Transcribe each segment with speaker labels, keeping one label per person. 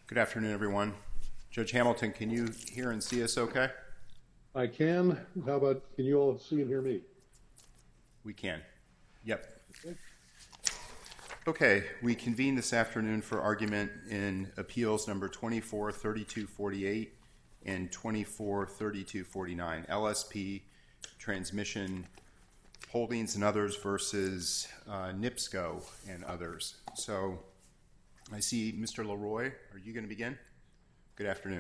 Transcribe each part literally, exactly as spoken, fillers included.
Speaker 1: Good afternoon, everyone. Judge Hamilton, can you hear and see us okay?
Speaker 2: I can. How about, can you all see and hear me?
Speaker 1: We can. Yep. Okay. Okay, we convene this afternoon for argument in appeals number twenty-four thirty-two forty-eight and twenty-four thirty-two forty-nine, L S P Transmission Holdings and others versus uh, NIPSCO and others. So I see Mister Leroy. Are you going to begin? Good afternoon.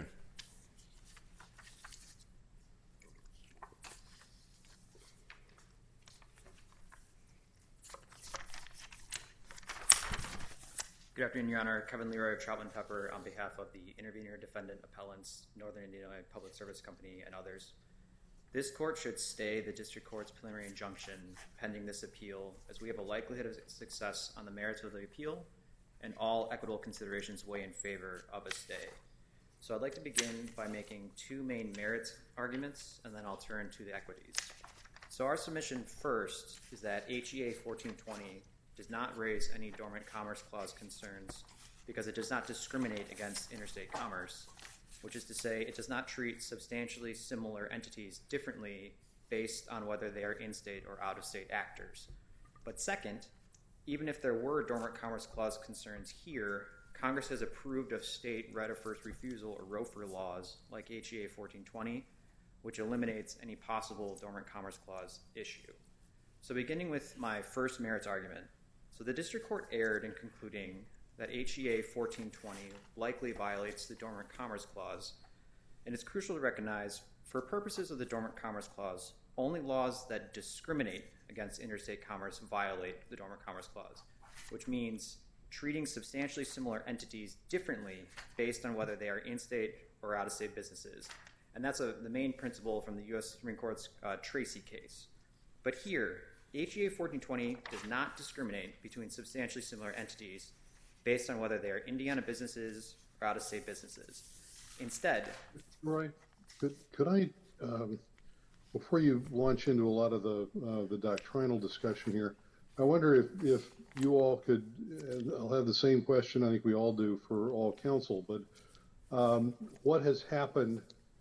Speaker 3: Good afternoon, Your Honor. Kevin Leroy of Troutman Pepper on behalf of the intervener, defendant, appellants, Northern Indiana Public Service Company, and others. This court should stay the district court's preliminary injunction pending this appeal, as we have a likelihood of success on the merits of the appeal, and all equitable considerations weigh in favor of a stay. So I'd like to begin by making two main merits arguments, and then I'll turn to the equities. So our submission first is that H E A fourteen twenty does not raise any Dormant Commerce Clause concerns because it does not discriminate against interstate commerce, which is to say it does not treat substantially similar entities differently based on whether they are in-state or out-of-state actors. But second, even if there were Dormant Commerce Clause concerns here, Congress has approved of state right of first refusal or R O F R laws like H E A fourteen twenty, which eliminates any possible Dormant Commerce Clause issue. So beginning with my first merits argument, so the district court erred in concluding that H E A fourteen twenty likely violates the Dormant Commerce Clause, and it's crucial to recognize, for purposes of the Dormant Commerce Clause, only laws that discriminate against interstate commerce violate the Dormant Commerce Clause, which means treating substantially similar entities differently based on whether they are in-state or out-of-state businesses. And that's a, the main principle from the U S Supreme Court's uh, Tracy case. But here, H E A fourteen twenty does not discriminate between substantially similar entities based on whether they are Indiana businesses or out-of-state businesses. Instead...
Speaker 2: Roy, could, could I, um, before you launch into a lot of the uh, the doctrinal discussion here, I wonder if, if you all could, I'll have the same question I think we all do for all counsel, but um, what has happened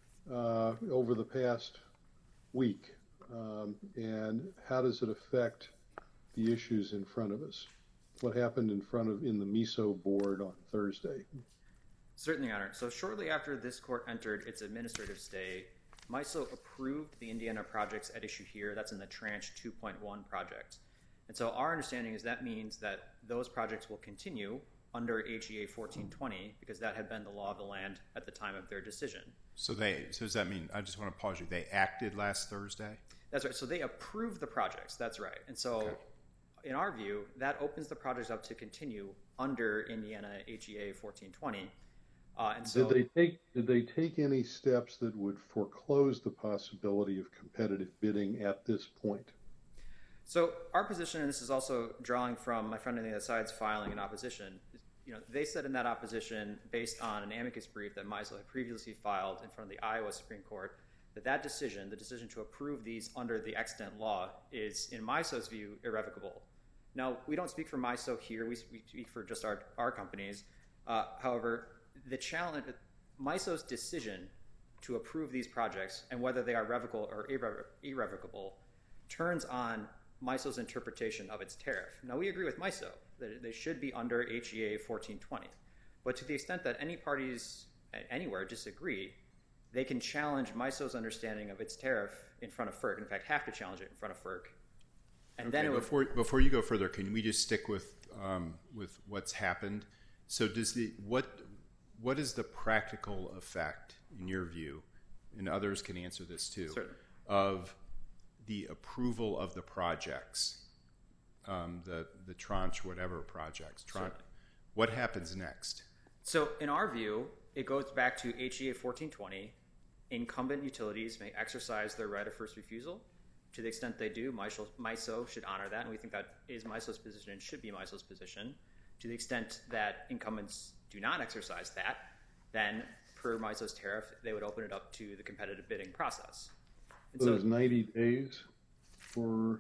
Speaker 2: uh, over the past week? Um, and how does it affect the issues in front of us? What happened in front of in the MISO board on Thursday?
Speaker 3: Certainly, Your Honor. So shortly after this court entered its administrative stay, MISO approved the Indiana projects at issue here. That's in the tranche two point one project. And so our understanding is that means that those projects will continue under H E A fourteen twenty because that had been the law of the land at the time of their decision.
Speaker 1: So they. So does that mean, I just want to pause you, they acted last Thursday?
Speaker 3: That's right. So they approved the projects. That's right. And so okay. In our view, that opens the projects up to continue under Indiana H E A fourteen twenty. Uh, and so,
Speaker 2: did they take did they take any steps that would foreclose the possibility of competitive bidding at this point?
Speaker 3: So our position, and this is also drawing from my friend on the other side's filing in opposition, you know, they said in that opposition, based on an amicus brief that MISO had previously filed in front of the Iowa Supreme Court, that that decision, the decision to approve these under the extant law, is, in MISO's view, irrevocable. Now, we don't speak for MISO here. We speak for just our, our companies. Uh, however, the challenge, MISO's decision to approve these projects and whether they are revocable or irre- irrevocable turns on MISO's interpretation of its tariff. Now, we agree with MISO that they should be under H E A fourteen twenty. But to the extent that any parties anywhere disagree, they can challenge MISO's understanding of its tariff in front of FERC. In fact, have to challenge it in front of FERC. And
Speaker 1: okay,
Speaker 3: then it would,
Speaker 1: before before you go further, can we just stick with um, with what's happened? So, does the what what is the practical effect, in your view, and others can answer this too,
Speaker 3: Certainly.
Speaker 1: of the approval of the projects, um, the the tranche whatever projects? Tranche, what happens next?
Speaker 3: So, in our view, it goes back to H E A fourteen twenty. Incumbent utilities may exercise their right of first refusal. To the extent they do, MISO should honor that, and we think that is MISO's position and should be MISO's position. To the extent that incumbents do not exercise that, then per MISO's tariff, they would open it up to the competitive bidding process.
Speaker 2: And so there's ninety days for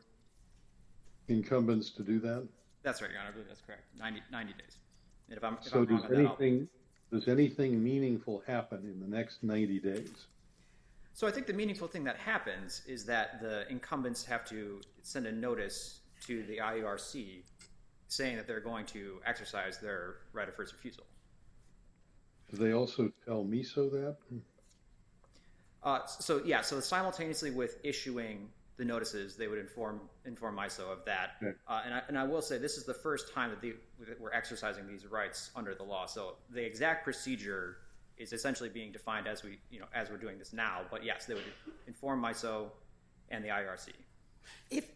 Speaker 2: incumbents to do that?
Speaker 3: That's right, Your Honor. I believe that's correct. ninety, ninety days. And if I'm, if
Speaker 2: so
Speaker 3: I'm wrong
Speaker 2: does
Speaker 3: on
Speaker 2: anything, Does anything meaningful happen in the next ninety days?
Speaker 3: So I think the meaningful thing that happens is that the incumbents have to send a notice to the I U R C saying that they're going to exercise their right of first refusal.
Speaker 2: Do they also tell MISO that?
Speaker 3: Uh, so yeah, so simultaneously with issuing the notices, they would inform inform MISO of that. Okay. Uh, and, I, and I will say this is the first time that, the, that we're exercising these rights under the law. So the exact procedure is essentially being defined as we, you know, as we're doing this now. But yes, they would inform MISO and the I U R C.
Speaker 4: If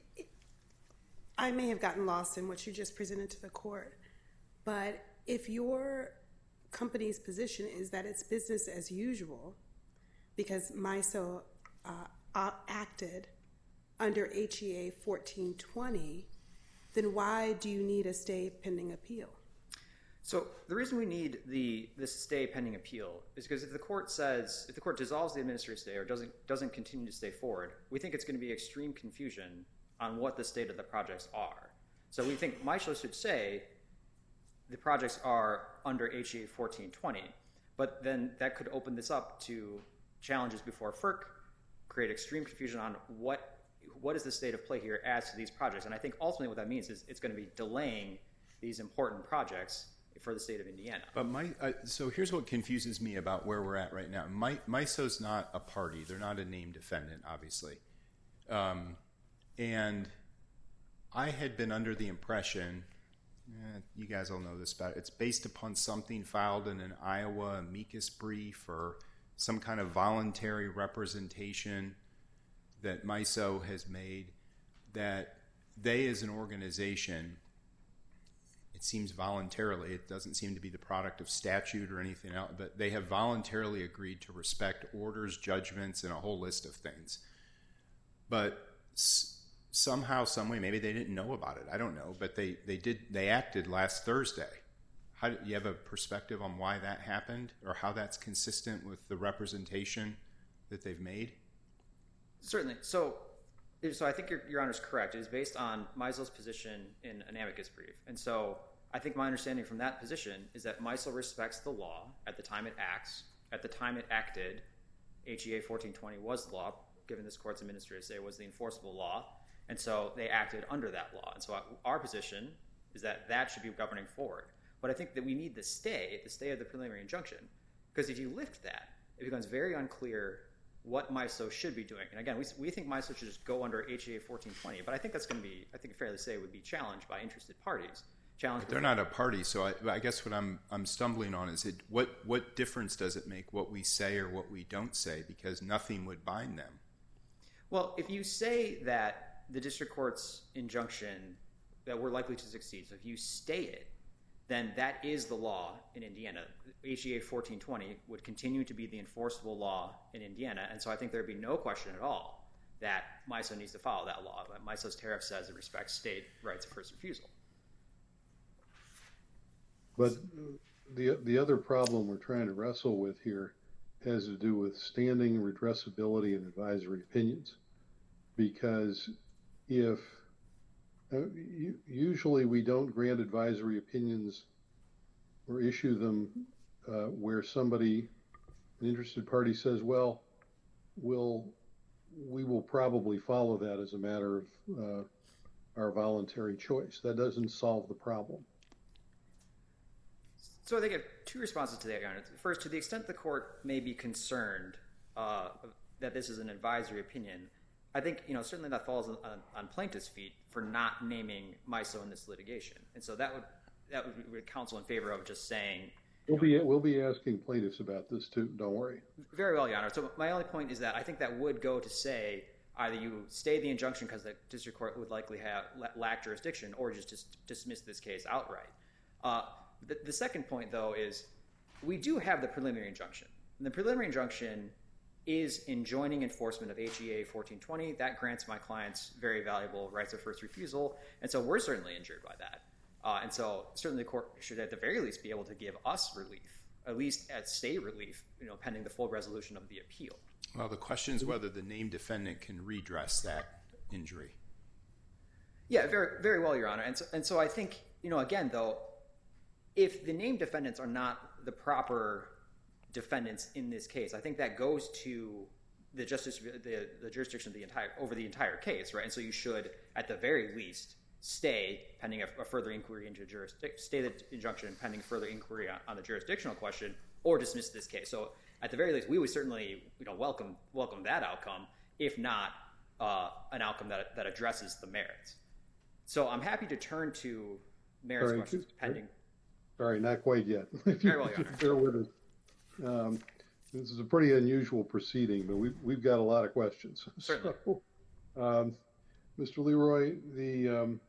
Speaker 4: I may have gotten lost in what you just presented to the court, but if your company's position is that it's business as usual because MISO uh, acted under H E A fourteen twenty, then why do you need a stay pending appeal?
Speaker 3: So the reason we need the this stay pending appeal is because if the court says, if the court dissolves the administrative stay or doesn't doesn't continue to stay forward, we think it's going to be extreme confusion on what the state of the projects are. So we think MISO should say the projects are under H E A fourteen twenty, but then that could open this up to challenges before F E R C, create extreme confusion on what what is the state of play here as to these projects. And I think ultimately what that means is it's going to be delaying these important projects for the state of Indiana.
Speaker 1: But my, uh, so here's what confuses me about where we're at right now. My, MISO's not a party. They're not a named defendant, obviously. Um, and I had been under the impression, eh, you guys all know this about it, it's based upon something filed in an Iowa amicus brief or some kind of voluntary representation that MISO has made, that they as an organization, it seems voluntarily, it doesn't seem to be the product of statute or anything else, but they have voluntarily agreed to respect orders, judgments, and a whole list of things. But s- somehow, some way, maybe they didn't know about it. I don't know, but they, they did. They acted last Thursday. How do you have a perspective on why that happened or how that's consistent with the representation that they've made?
Speaker 3: Certainly. So, so I think your, your Honor is correct. It is based on MISO's position in an amicus brief. And so I think my understanding from that position is that MISO respects the law at the time it acts. At the time it acted, H E A fourteen twenty was the law, given this court's administrative say it was the enforceable law. And so they acted under that law. And so our position is that that should be governing forward. But I think that we need the stay, the stay of the preliminary injunction, because if you lift that, it becomes very unclear what MISO should be doing. And again, we, we think MISO should just go under H E A fourteen twenty, but I think that's going to be, I think fairly say, would be challenged by interested parties. Challenged
Speaker 1: but they're not a party, so I, I guess what I'm I'm stumbling on is it what what difference does it make what we say or what we don't say, because nothing would bind them?
Speaker 3: Well, if you say that the district court's injunction, that we're likely to succeed, so if you stay it, then that is the law in Indiana. H E A fourteen twenty would continue to be the enforceable law in Indiana, and so I think there would be no question at all that MISO needs to follow that law. MISO's tariff says it respects state rights of first refusal.
Speaker 2: But the the other problem we're trying to wrestle with here has to do with standing, redressability, and advisory opinions. Because if uh, usually we don't grant advisory opinions or issue them uh, where somebody, an interested party, says, "Well, we'll we will probably follow that as a matter of uh, our voluntary choice." That doesn't solve the problem.
Speaker 3: So I think I have two responses to that, Your Honor. First, to the extent the court may be concerned uh, that this is an advisory opinion, I think, you know, certainly that falls on, on plaintiff's feet for not naming MISO in this litigation. And so that would that would be counsel in favor of just saying...
Speaker 2: We'll be, we'll be asking plaintiffs about this too, don't worry.
Speaker 3: Very well, Your Honor. So my only point is that I think that would go to say either you stay the injunction because the district court would likely have lack jurisdiction, or just, just dismiss this case outright. Uh, The, the second point, though, is we do have the preliminary injunction. And the preliminary injunction is enjoining enforcement of H E A fourteen twenty. That grants my clients very valuable rights of first refusal. And so we're certainly injured by that. Uh, and so certainly the court should at the very least be able to give us relief, at least at state relief, you know, pending the full resolution of the appeal.
Speaker 1: Well, the question is whether the named defendant can redress that injury.
Speaker 3: Yeah, very, very well, Your Honor. And so, and so I think, you know, again, though, if the named defendants are not the proper defendants in this case. I think that goes to the justice, the, the jurisdiction of the entire over the entire case, right? And so you should, at the very least, stay pending a, a further inquiry into jurisdiction, stay the injunction pending further inquiry on, on the jurisdictional question, or dismiss this case. So at the very least, we would certainly, you know, welcome welcome that outcome, if not uh, an outcome that that addresses the merits. So I'm happy to turn to merits
Speaker 2: Sorry,
Speaker 3: questions pending.
Speaker 2: Sorry, not quite yet. If
Speaker 3: Very well, Your Honor.
Speaker 2: bear with us. Um, this is a pretty unusual proceeding, but we've, we've got a lot of questions.
Speaker 3: Certainly.
Speaker 2: So, um, Mister Leroy, the, um,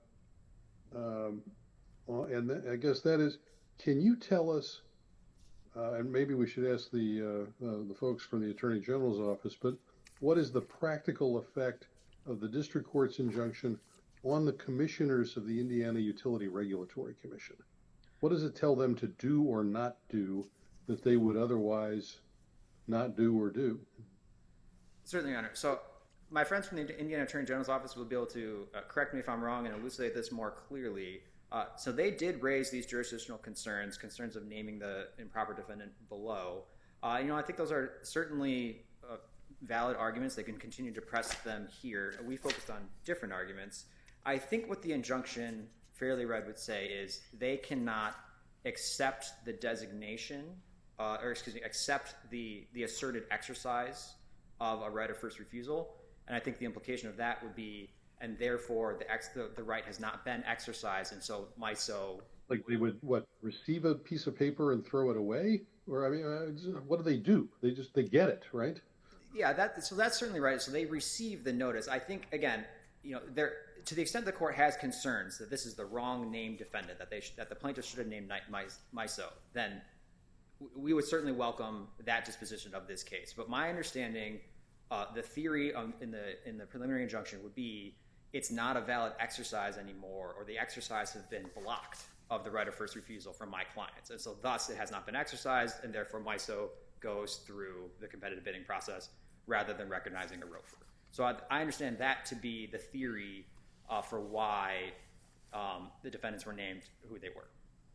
Speaker 2: um, well, and th- I guess that is, can you tell us, uh, and maybe we should ask the, uh, uh, the folks from the Attorney General's office, but what is the practical effect of the district court's injunction on the commissioners of the Indiana Utility Regulatory Commission? What does it tell them to do or not do that they would otherwise not do or do?
Speaker 3: Certainly, Your Honor. So my friends from the Indiana Attorney General's office will be able to uh, correct me if I'm wrong and elucidate this more clearly. Uh, so they did raise these jurisdictional concerns, concerns of naming the improper defendant below. Uh, you know, I think those are certainly uh, valid arguments. They can continue to press them here. We focused on different arguments. I think what the injunction, fairly read, would say is they cannot accept the designation, uh, or excuse me, accept the, the asserted exercise of a right of first refusal. And I think the implication of that would be, and therefore the, ex, the, the right has not been exercised, and so M I S O...
Speaker 2: Like they would, what, receive a piece of paper and throw it away? Or, I mean, uh, what do they do? They just, they get it, right?
Speaker 3: Yeah, that, so that's certainly right. So they receive the notice. I think, again, you know, there, to the extent the court has concerns that this is the wrong named defendant, that they sh- that the plaintiff should have named M I S O, then we would certainly welcome that disposition of this case. But my understanding, uh, the theory of, in the in the preliminary injunction would be it's not a valid exercise anymore, or the exercise has been blocked of the right of first refusal from my clients, and so thus it has not been exercised, and therefore M I S O goes through the competitive bidding process rather than recognizing a R O F R. So I, I understand that to be the theory uh, for why um, the defendants were named who they were.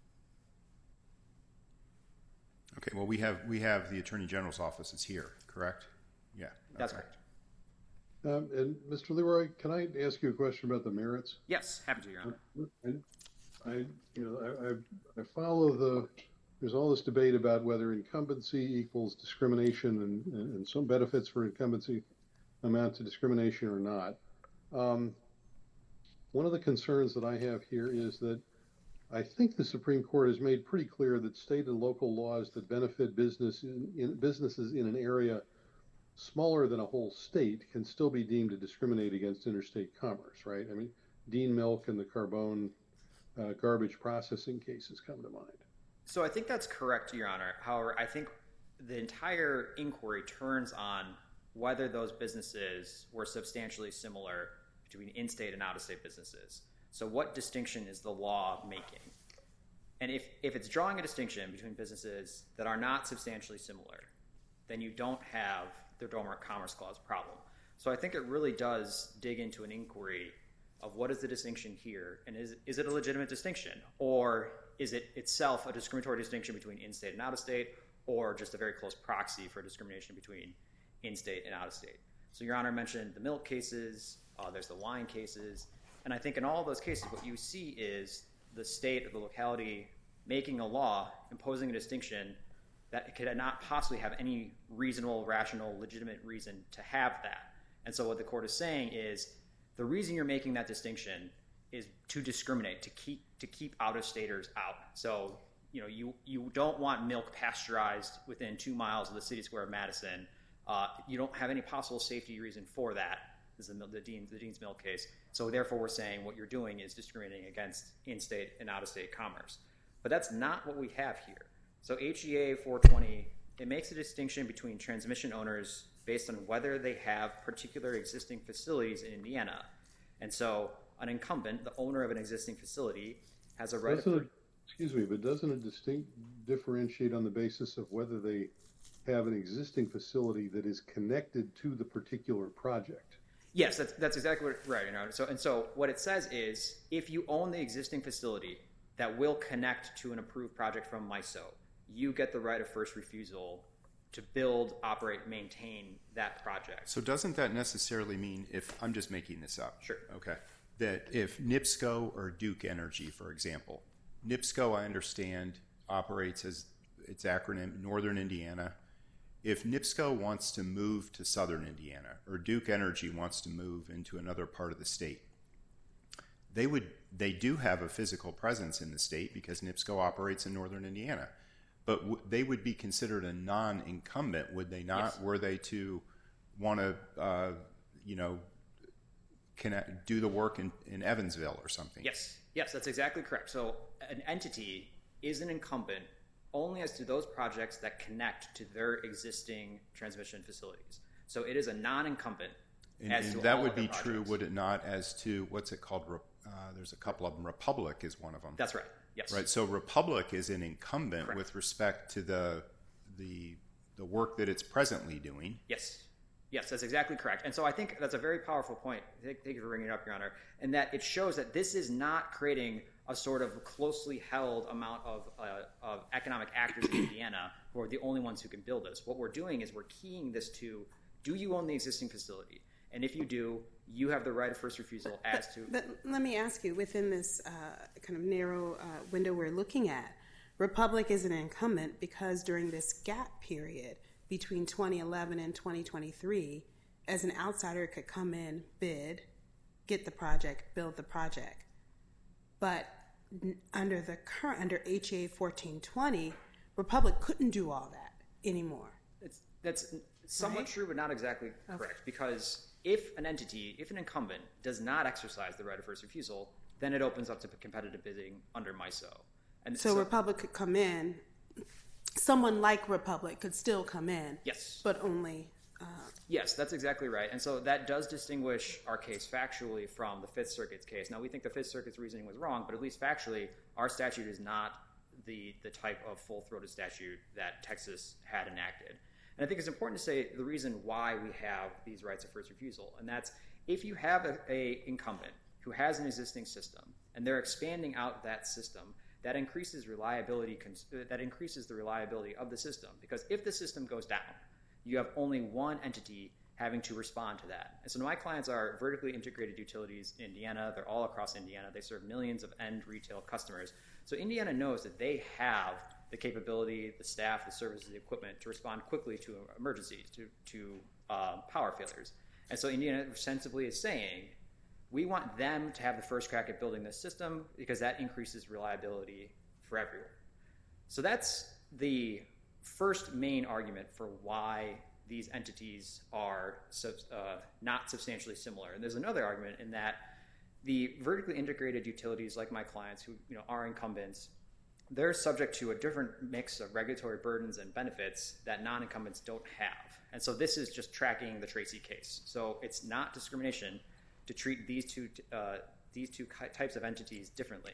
Speaker 1: Okay, well, we have we have the Attorney General's office is here, correct? Yeah.
Speaker 3: That's
Speaker 1: okay.
Speaker 3: correct.
Speaker 2: Um, and Mister Leroy, can I ask you a question about the merits?
Speaker 3: Yes, happy to, Your Honor.
Speaker 2: I, I you know, I, I, I follow the, there's all this debate about whether incumbency equals discrimination and, and, and some benefits for incumbency amount to discrimination or not. Um, one of the concerns that I have here is that I think the Supreme Court has made pretty clear that state and local laws that benefit business in, in businesses in an area smaller than a whole state can still be deemed to discriminate against interstate commerce, right? I mean, Dean Milk and the Carbone uh, garbage processing cases come to mind.
Speaker 3: So I think that's correct, Your Honor. However, I think the entire inquiry turns on whether those businesses were substantially similar between in-state and out-of-state businesses. So what distinction is the law making? And if, if it's drawing a distinction between businesses that are not substantially similar, then you don't have the Dormant Commerce Clause problem. So I think it really does dig into an inquiry of what is the distinction here, and is, is it a legitimate distinction? Or is it itself a discriminatory distinction between in-state and out-of-state, or just a very close proxy for discrimination between in-state and out-of-state? So Your Honor mentioned the milk cases, uh, there's the wine cases, and I think in all of those cases what you see is the state or the locality making a law imposing a distinction that could not possibly have any reasonable, rational, legitimate reason to have that. And so what the court is saying is the reason you're making that distinction is to discriminate, to keep to keep out-of-staters out. So, you know, you, you don't want milk pasteurized within two miles of the city square of Madison. Uh, you don't have any possible safety reason for that. This is the, the, Dean, the Dean's Milk case. So therefore we're saying what you're doing is discriminating against in-state and out-of-state commerce. But that's not what we have here. So H E A four twenty, it makes a distinction between transmission owners based on whether they have particular existing facilities in Indiana. And so an incumbent, the owner of an existing facility, has a right
Speaker 2: doesn't
Speaker 3: of...
Speaker 2: It, excuse me, but doesn't it distinct differentiate on the basis of whether they have an existing facility that is connected to the particular project?
Speaker 3: Yes, that's, that's exactly what, right. You know, so, and so what it says is if you own the existing facility that will connect to an approved project from M I S O, you get the right of first refusal to build, operate, maintain that project.
Speaker 1: So doesn't that necessarily mean, if I'm just making this up,
Speaker 3: Sure.
Speaker 1: okay, that if NIPSCO or Duke Energy, for example, NIPSCO, I understand, operates as its acronym Northern Indiana. If NIPSCO wants to move to Southern Indiana, or Duke Energy wants to move into another part of the state, they would they do have a physical presence in the state because NIPSCO operates in Northern Indiana. But w- they would be considered a non-incumbent, would they not?
Speaker 3: Yes.
Speaker 1: Were they to want to, uh, you know, connect, do the work in, in Evansville or something?
Speaker 3: Yes, yes, that's exactly correct. So an entity is an incumbent only as to those projects that connect to their existing transmission facilities. So it is a non-incumbent
Speaker 1: And,
Speaker 3: as
Speaker 1: and
Speaker 3: to
Speaker 1: that
Speaker 3: all
Speaker 1: would
Speaker 3: of their
Speaker 1: be true,
Speaker 3: projects.
Speaker 1: would it not, as to, what's it called? Re- Uh, there's a couple of them. Republic is one of them.
Speaker 3: That's right. Yes.
Speaker 1: Right. So Republic is an incumbent
Speaker 3: Correct.
Speaker 1: with respect to the the the work that it's presently doing.
Speaker 3: Yes. Yes, that's exactly correct. And so I think that's a very powerful point. Thank, thank you for bringing it up, Your Honor. And that it shows that this is not creating a sort of closely held amount of, uh, of economic actors in Indiana who are the only ones who can build this. What we're doing is we're keying this to, do you own the existing facility? And if you do, you have the right of first refusal as to...
Speaker 4: But let me ask you, within this uh, kind of narrow uh, window we're looking at, Republic is an incumbent because during this gap period between twenty eleven and twenty twenty-three, as an outsider it could come in, bid, get the project, build the project. But n- under the current, under H A fourteen twenty, Republic couldn't do all that anymore.
Speaker 3: It's, that's somewhat
Speaker 4: Right?
Speaker 3: true, but not exactly correct. Because if an entity, if an incumbent does not exercise the right of first refusal, then it opens up to competitive bidding under MISO. And
Speaker 4: So, Republic could come in, someone like Republic could still come in,
Speaker 3: yes,
Speaker 4: but only... Uh,
Speaker 3: yes, that's exactly right. And so that does distinguish our case factually from the Fifth Circuit's case. Now, we think the Fifth Circuit's reasoning was wrong, but at least factually, our statute is not the the type of full-throated statute that Texas had enacted. And I think it's important to say the reason why we have these rights of first refusal, and that's if you have a, a incumbent who has an existing system and they're expanding out that system, that increases reliability. That increases the reliability of the system, because if the system goes down, you have only one entity having to respond to that. And so my clients are vertically integrated utilities in Indiana. They're all across Indiana. They serve millions of end retail customers. So Indiana knows that they have the capability, the staff, the services, the equipment to respond quickly to emergencies, to, to uh, power failures. And so Indiana sensibly is saying, we want them to have the first crack at building this system because that increases reliability for everyone. So that's the first main argument for why these entities are sub, uh, not substantially similar. And there's another argument in that the vertically integrated utilities like my clients who you know are incumbents, they're subject to a different mix of regulatory burdens and benefits that non-incumbents don't have. And so this is just tracking the Tracy case. So it's not discrimination to treat these two, uh, these two types of entities differently.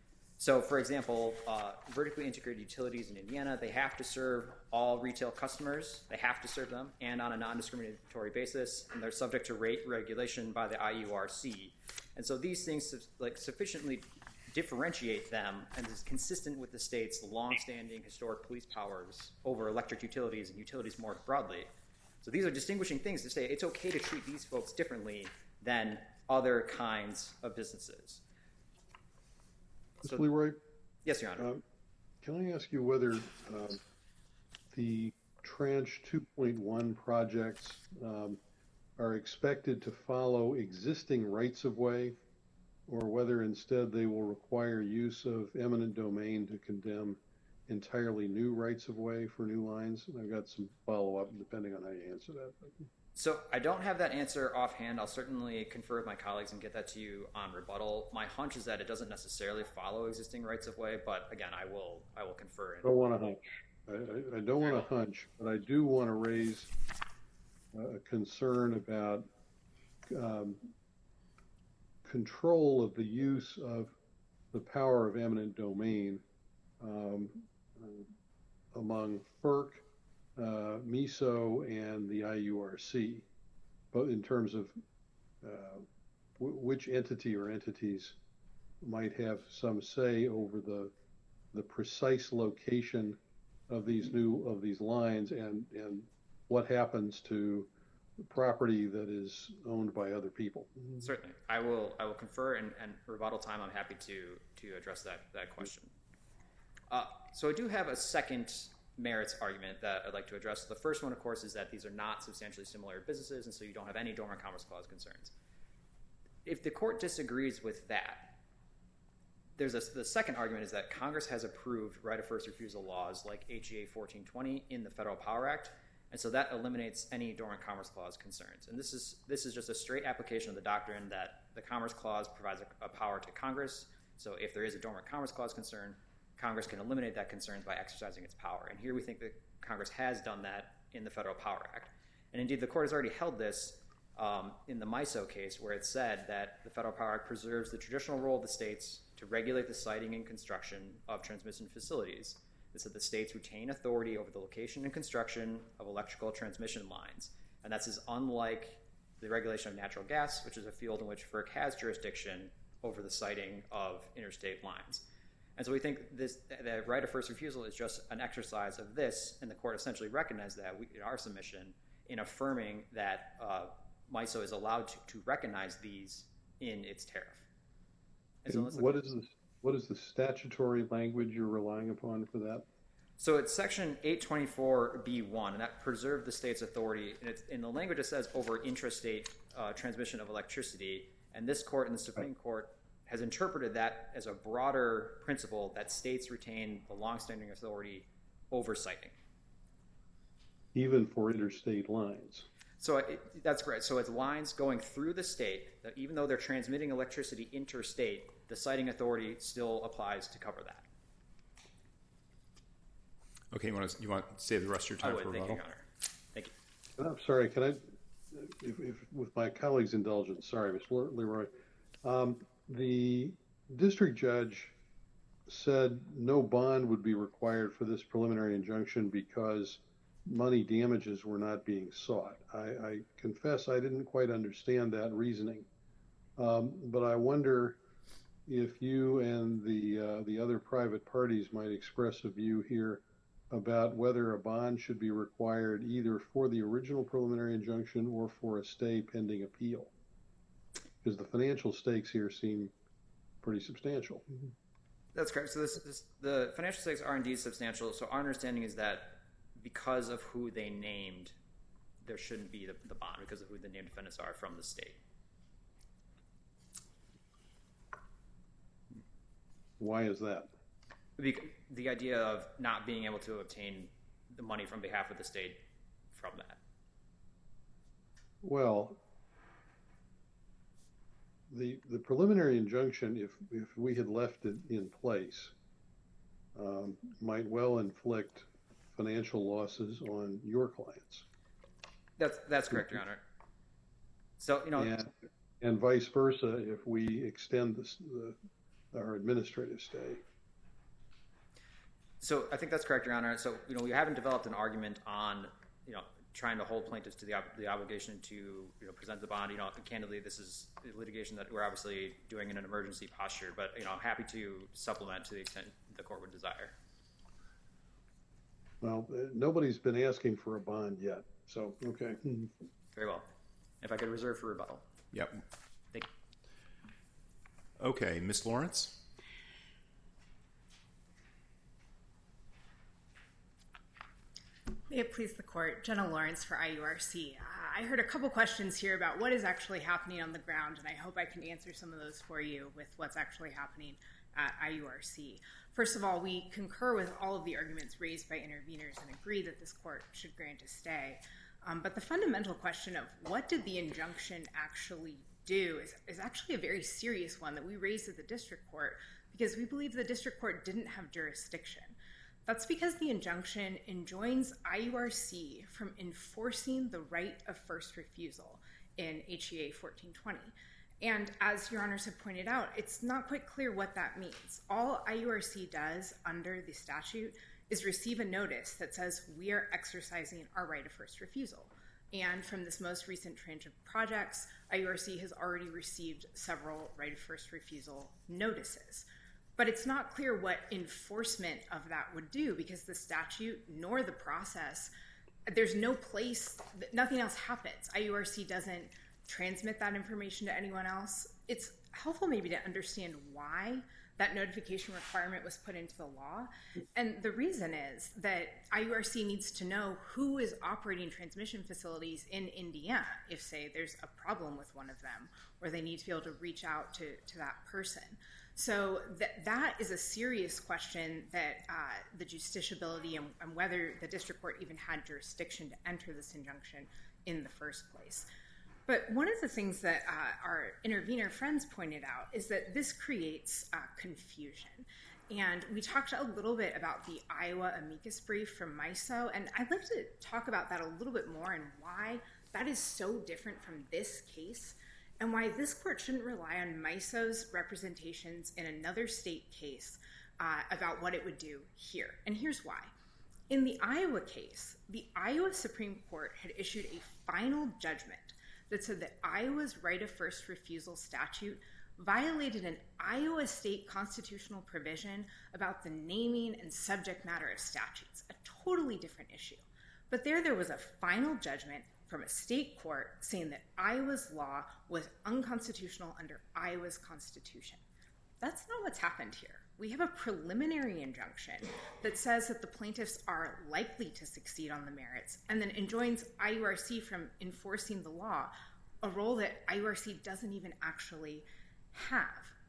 Speaker 3: So, for example, uh, vertically integrated utilities in Indiana, they have to serve all retail customers. They have to serve them, and on a non-discriminatory basis, and they're subject to rate regulation by the I U R C. And so these things like sufficiently differentiate them and is consistent with the state's long-standing historic police powers over electric utilities and utilities more broadly. So these are distinguishing things to say it's okay to treat these folks differently than other kinds of businesses.
Speaker 2: Mister Leroy,
Speaker 3: Yes, Your Honor.
Speaker 2: uh, can I ask you whether uh, the Tranche two point one projects um, are expected to follow existing rights-of-way, or whether instead they will require use of eminent domain to condemn entirely new rights-of-way for new lines? And I've got some follow-up depending on how you answer that.
Speaker 3: So I don't have that answer offhand. I'll certainly confer with my colleagues and get that to you on rebuttal. My hunch is that it doesn't necessarily follow existing rights-of-way, but again, I will I will confer.
Speaker 2: I don't want to hunch. I, I, I don't want to hunch, but I do want to raise a concern about um, control of the use of the power of eminent domain um, uh, among FERC, uh, MISO, and the I U R C, both in terms of uh, w- which entity or entities might have some say over the the precise location of these new of these lines and and what happens to property that is owned by other people.
Speaker 3: Certainly, I will. I will confer and, and rebuttal time. I'm happy to to address that that question. Uh, so I do have a second merits argument that I'd like to address. The first one, of course, is that these are not substantially similar businesses, and so you don't have any Dormant Commerce Clause concerns. If the court disagrees with that, there's a, the second argument is that Congress has approved right of first refusal laws like H E A fourteen twenty in the Federal Power Act, and so that eliminates any Dormant Commerce Clause concerns. And this is this is just a straight application of the doctrine that the Commerce Clause provides a, a power to Congress. So if there is a Dormant Commerce Clause concern, Congress can eliminate that concern by exercising its power. And here we think that Congress has done that in the Federal Power Act. And indeed, the court has already held this um, in the MISO case, where it said that the Federal Power Act preserves the traditional role of the states to regulate the siting and construction of transmission facilities. It said the states retain authority over the location and construction of electrical transmission lines. And that's as unlike the regulation of natural gas, which is a field in which FERC has jurisdiction over the siting of interstate lines. And so we think this, the right of first refusal is just an exercise of this, and the court essentially recognized that we, in our submission in affirming that uh, MISO is allowed to, to recognize these in its tariff. And so
Speaker 2: what is the, what is the statutory language you're relying upon for that?
Speaker 3: So it's section eight twenty-four B one, and that preserved the state's authority. And it's, in the language it says over intrastate uh, transmission of electricity, and this court and the Supreme right. Court has interpreted that as a broader principle that states retain the longstanding authority over siting.
Speaker 2: Even for interstate lines.
Speaker 3: So it, that's correct. So it's lines going through the state that even though they're transmitting electricity interstate, the siting authority still applies to cover that.
Speaker 1: Okay, you want to, you want to save the rest of your time
Speaker 3: I would,
Speaker 1: for
Speaker 3: thank
Speaker 1: rebuttal?
Speaker 3: you, Your Honor. Thank you.
Speaker 2: I'm sorry, can I, if, if, with my colleague's indulgence, sorry, Mister Leroy, um, the district judge said no bond would be required for this preliminary injunction because money damages were not being sought. I, I confess I didn't quite understand that reasoning, um, but I wonder if you and the uh, the other private parties might express a view here about whether a bond should be required either for the original preliminary injunction or for a stay pending appeal. Because the financial stakes here seem pretty substantial.
Speaker 3: That's correct. So this, this, the financial stakes are indeed substantial. So our understanding is that because of who they named, there shouldn't be the, the bond because of who the named defendants are from the state.
Speaker 2: Why is that?
Speaker 3: The, the idea of not being able to obtain the money from behalf of the state from that.
Speaker 2: Well, the the preliminary injunction, if if we had left it in place, um, might well inflict financial losses on your clients.
Speaker 3: That's that's correct, Your Honor. So you know,
Speaker 2: and, and vice versa if we extend this, the, our administrative stay.
Speaker 3: So I think that's correct, Your Honor. So you know, we haven't developed an argument on you know trying to hold plaintiffs to the ob- the obligation to you know present the bond. You know, candidly, this is litigation that we're obviously doing in an emergency posture. But you know, I'm happy to supplement to the extent the court would desire.
Speaker 2: Well, uh, nobody's been asking for a bond yet, so okay.
Speaker 3: Very well. If I could reserve for rebuttal.
Speaker 1: Yep.
Speaker 3: Thank you.
Speaker 1: Okay, Miz Lawrence.
Speaker 5: May it please the court, Jenna Lawrence for I U R C. Uh, I heard a couple questions here about what is actually happening on the ground, and I hope I can answer some of those for you with what's actually happening at I U R C. First of all, we concur with all of the arguments raised by interveners and agree that this court should grant a stay. Um, but the fundamental question of what did the injunction actually do is, is actually a very serious one that we raised at the district court because we believe the district court didn't have jurisdiction. That's because the injunction enjoins I U R C from enforcing the right of first refusal in H E A fourteen twenty. And as Your Honors have pointed out, it's not quite clear what that means. All I U R C does under the statute is receive a notice that says we are exercising our right of first refusal. And from this most recent tranche of projects, I U R C has already received several right of first refusal notices. But it's not clear what enforcement of that would do, because the statute nor the process, there's no place, nothing else happens. I U R C doesn't transmit that information to anyone else. It's helpful maybe to understand why that notification requirement was put into the law. And the reason is that I U R C needs to know who is operating transmission facilities in Indiana if, say, there's a problem with one of them, or they need to be able to reach out to, to that person. So th- that is a serious question that uh, the justiciability and, and whether the district court even had jurisdiction to enter this injunction in the first place. But one of the things that uh, our intervener friends pointed out is that this creates uh, confusion. And we talked a little bit about the Iowa amicus brief from MISO, and I'd like to talk about that a little bit more and why that is so different from this case, and why this court shouldn't rely on MISO's representations in another state case uh, about what it would do here. And here's why. In the Iowa case, the Iowa Supreme Court had issued a final judgment that said that Iowa's right of first refusal statute violated an Iowa state constitutional provision about the naming and subject matter of statutes, a totally different issue. But there, there was a final judgment from a state court saying that Iowa's law was unconstitutional under Iowa's constitution. That's not what's happened here. We have a preliminary injunction that says that the plaintiffs are likely to succeed on the merits, and then enjoins I U R C from enforcing the law, a role that I U R C doesn't even actually have.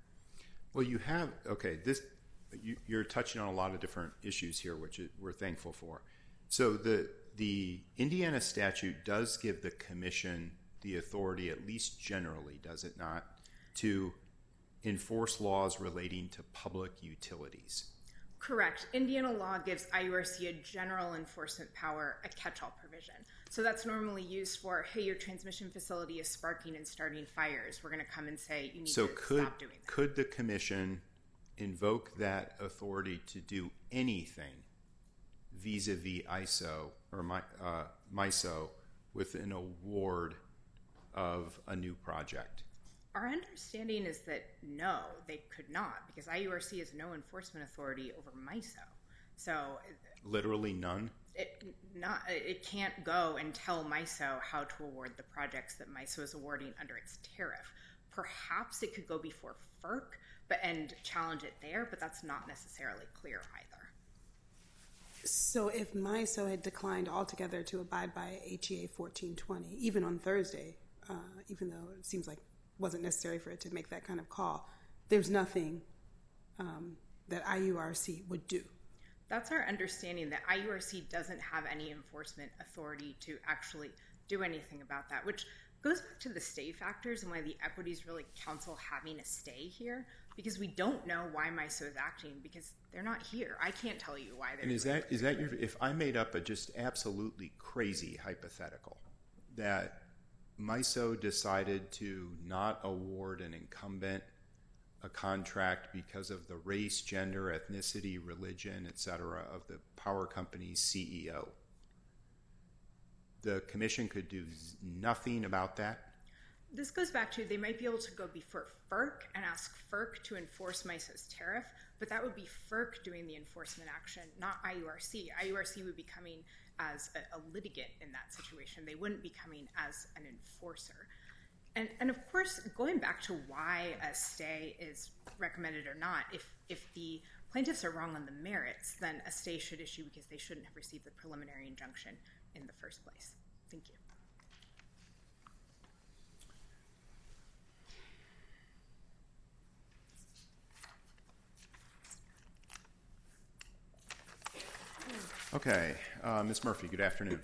Speaker 1: Well, you have, okay, this you, you're touching on a lot of different issues here, which we're thankful for. So the the Indiana statute does give the commission the authority, at least generally, does it not, to enforce laws relating to public utilities.
Speaker 5: Correct. Indiana law gives I U R C a general enforcement power, a catch-all provision. So that's normally used for, hey, your transmission facility is sparking and starting fires. We're going to come and say you need
Speaker 1: so
Speaker 5: to
Speaker 1: could,
Speaker 5: stop doing that.
Speaker 1: Could the commission invoke that authority to do anything vis-a-vis I S O or my, uh, MISO with an award of a new project?
Speaker 5: Our understanding is that no, they could not, because I U R C has no enforcement authority over MISO. So
Speaker 1: literally none?
Speaker 5: It not it can't go and tell MISO how to award the projects that MISO is awarding under its tariff. Perhaps it could go before FERC but and challenge it there, but that's not necessarily clear either.
Speaker 4: So if MISO had declined altogether to abide by H E A fourteen twenty, even on Thursday, uh, even though it seems like wasn't necessary for it to make that kind of call, there's nothing um, that I U R C would do.
Speaker 5: That's our understanding, that I U R C doesn't have any enforcement authority to actually do anything about that, which goes back to the stay factors and why the equities really counsel having a stay here, because we don't know why MISO is acting, because they're not here. I can't tell you why they're
Speaker 1: And is
Speaker 5: doing
Speaker 1: that is that your, if I made up a just absolutely crazy hypothetical that MISO decided to not award an incumbent a contract because of the race, gender, ethnicity, religion, et cetera of the power company's C E O, the commission could do nothing about that?
Speaker 5: This goes back to they might be able to go before FERC and ask FERC to enforce MISO's tariff, but that would be FERC doing the enforcement action, not I U R C. I U R C would be coming as a, a litigant in that situation. They wouldn't be coming as an enforcer. And, and of course, going back to why a stay is recommended or not, if, if the plaintiffs are wrong on the merits, then a stay should issue because they shouldn't have received the preliminary injunction in the first place. Thank you.
Speaker 1: Okay. Uh, Miz Murphy, good afternoon.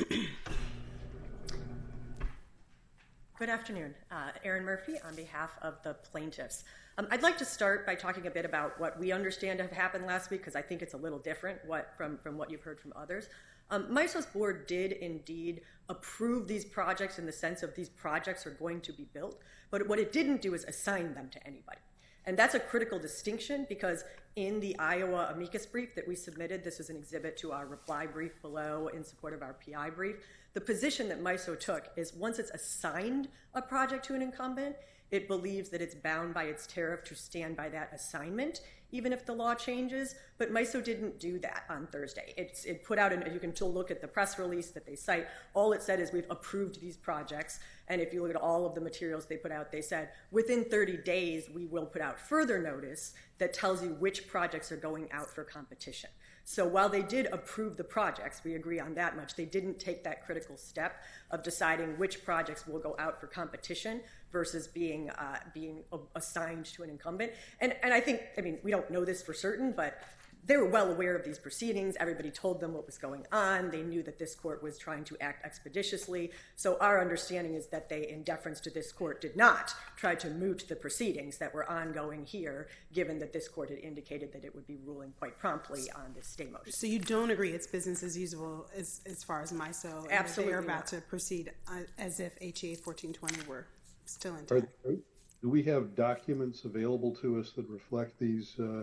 Speaker 6: Good afternoon. Uh, Erin Murphy on behalf of the plaintiffs. Um, I'd like to start by talking a bit about what we understand have happened last week, because I think it's a little different what, from, from what you've heard from others. Um, MISO's board did indeed approve these projects in the sense of these projects are going to be built, but what it didn't do is assign them to anybody. And that's a critical distinction, because in the Iowa amicus brief that we submitted, this is an exhibit to our reply brief below in support of our P I brief, the position that MISO took is once it's assigned a project to an incumbent, it believes that it's bound by its tariff to stand by that assignment, even if the law changes, but MISO didn't do that on Thursday. It's, it put out, an, you can still look at the press release that they cite, all it said is we've approved these projects, and if you look at all of the materials they put out, they said within thirty days we will put out further notice that tells you which projects are going out for competition. So while they did approve the projects, we agree on that much, they didn't take that critical step of deciding which projects will go out for competition versus being uh, being assigned to an incumbent. And, and I think, I mean, we don't know this for certain, but they were well aware of these proceedings. Everybody told them what was going on. They knew that this court was trying to act expeditiously. So our understanding is that they, in deference to this court, did not try to moot the proceedings that were ongoing here, given that this court had indicated that it would be ruling quite promptly on this stay motion.
Speaker 4: So you don't agree it's business as usual as, as far as MISO?
Speaker 6: Absolutely
Speaker 4: They're about
Speaker 6: not.
Speaker 4: to proceed uh, as if H E A fourteen twenty were still in
Speaker 2: Are,
Speaker 4: time.
Speaker 2: do we have documents available to us that reflect these uh,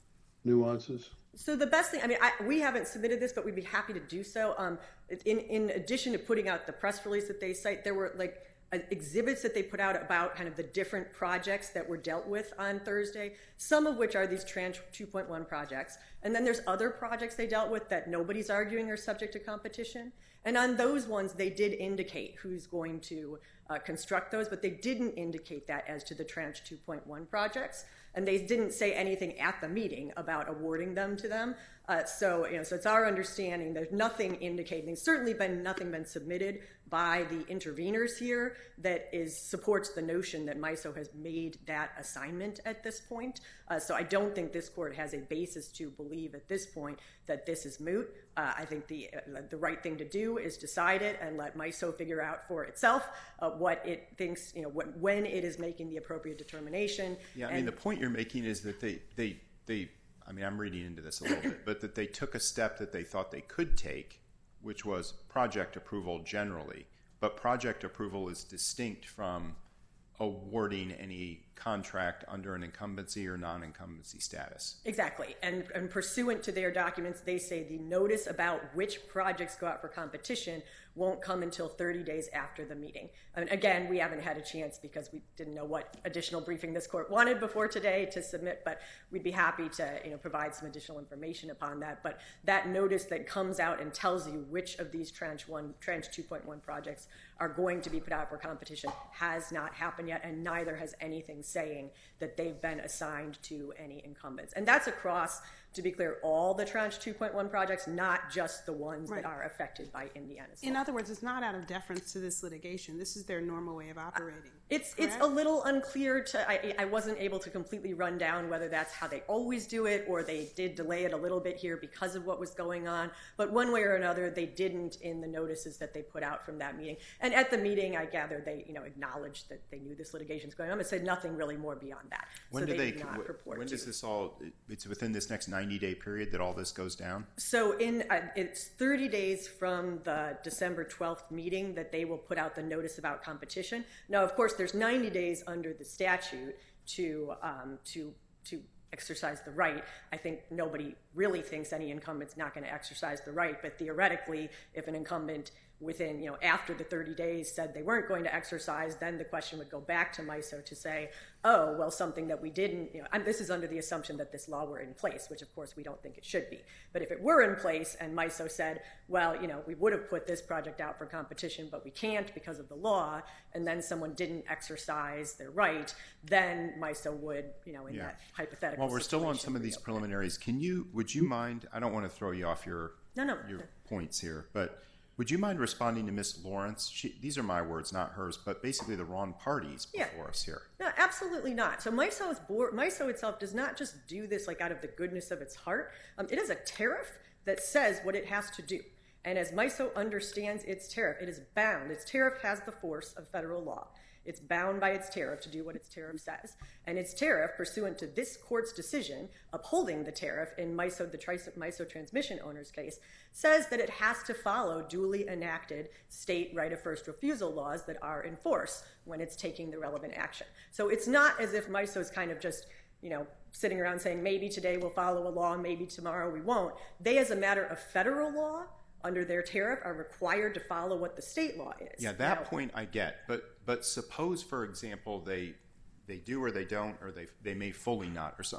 Speaker 2: nuances?
Speaker 6: So the best thing, I mean, I, we haven't submitted this, but we'd be happy to do so. Um, in, in addition to putting out the press release that they cite, there were like uh, exhibits that they put out about kind of the different projects that were dealt with on Thursday, some of which are these Tranche two point one projects. And then there's other projects they dealt with that nobody's arguing are subject to competition. And on those ones, they did indicate who's going to uh, construct those, but they didn't indicate that as to the Tranche two point one projects. And they didn't say anything at the meeting about awarding them to them. Uh, so, you know, so it's our understanding there's nothing indicating, there's certainly been nothing been submitted by the interveners here that is supports the notion that MISO has made that assignment at this point. Uh, so I don't think this court has a basis to believe at this point that this is moot. Uh, I think the uh, the right thing to do is decide it and let MISO figure out for itself uh, what it thinks, you know, what, when it is making the appropriate determination.
Speaker 1: Yeah, I
Speaker 6: and,
Speaker 1: mean, the point you're making is that they, they, they, I mean, I'm reading into this a little bit, but that they took a step that they thought they could take, which was project approval generally. But project approval is distinct from awarding any contract under an incumbency or non-incumbency status.
Speaker 6: Exactly. And, and pursuant to their documents, they say the notice about which projects go out for competition won't come until thirty days after the meeting. And again, we haven't had a chance because we didn't know what additional briefing this court wanted before today to submit, but we'd be happy to, you know, provide some additional information upon that. But that notice that comes out and tells you which of these Tranche one, Tranche two point one projects are going to be put out for competition has not happened yet, and neither has anything saying that they've been assigned to any incumbents. And that's across, to be clear, all the Tranche two point one projects, not just the ones
Speaker 4: Right.
Speaker 6: that are affected by Indiana's law.
Speaker 4: In other words, it's not out of deference to this litigation. This is their normal way of operating.
Speaker 6: It's
Speaker 4: correct?
Speaker 6: it's a little unclear to I, I wasn't able to completely run down whether that's how they always do it or they did delay it a little bit here because of what was going on. But one way or another, they didn't in the notices that they put out from that meeting. And at the meeting, I gather they you know acknowledged that they knew this litigation was going on, but said nothing really more beyond that.
Speaker 1: When
Speaker 6: so
Speaker 1: do they?
Speaker 6: did not
Speaker 1: wh-
Speaker 6: purport
Speaker 1: when
Speaker 6: to.
Speaker 1: does this all? It's within this next ninety-day period that all this goes down.
Speaker 6: So in uh, it's thirty days from the December twelfth meeting that they will put out the notice about competition. Now, of course, there's ninety days under the statute to um, to to exercise the right. I think nobody really thinks any incumbent's not going to exercise the right, but theoretically, if an incumbent within, you know, after the thirty days said they weren't going to exercise, then the question would go back to MISO to say, oh, well, something that we didn't, you know, and this is under the assumption that this law were in place, which of course we don't think it should be. But if it were in place and MISO said, well, you know, we would have put this project out for competition, but we can't because of the law, and then someone didn't exercise their right, then MISO would, you know, in
Speaker 1: Yeah.
Speaker 6: that hypothetical
Speaker 1: While we're still on
Speaker 6: situation,
Speaker 1: some of these
Speaker 6: reopen it.
Speaker 1: preliminaries, can you? Would you mind? I don't want to throw you off your
Speaker 6: No, no.
Speaker 1: your points here, but would you mind responding to Miss Lawrence? She, these are my words, not hers, but basically the wrong parties
Speaker 6: Yeah.
Speaker 1: before us here.
Speaker 6: No, absolutely not. So MISO's board, MISO itself does not just do this like out of the goodness of its heart. Um, it is a tariff that says what it has to do. And as MISO understands its tariff, it is bound. Its tariff has the force of federal law. It's bound by its tariff to do what its tariff says. And its tariff, pursuant to this court's decision upholding the tariff in MISO, the Tri- MISO transmission owner's case, says that it has to follow duly enacted state right of first refusal laws that are in force when it's taking the relevant action. So it's not as if MISO is kind of just, you know, sitting around saying maybe today we'll follow a law, maybe tomorrow we won't. They, as a matter of federal law, under their tariff, are required to follow what the state law is.
Speaker 1: Yeah, that
Speaker 6: Now,
Speaker 1: point I get, but but suppose, for example, they they do or they don't, or they they may fully not, or something.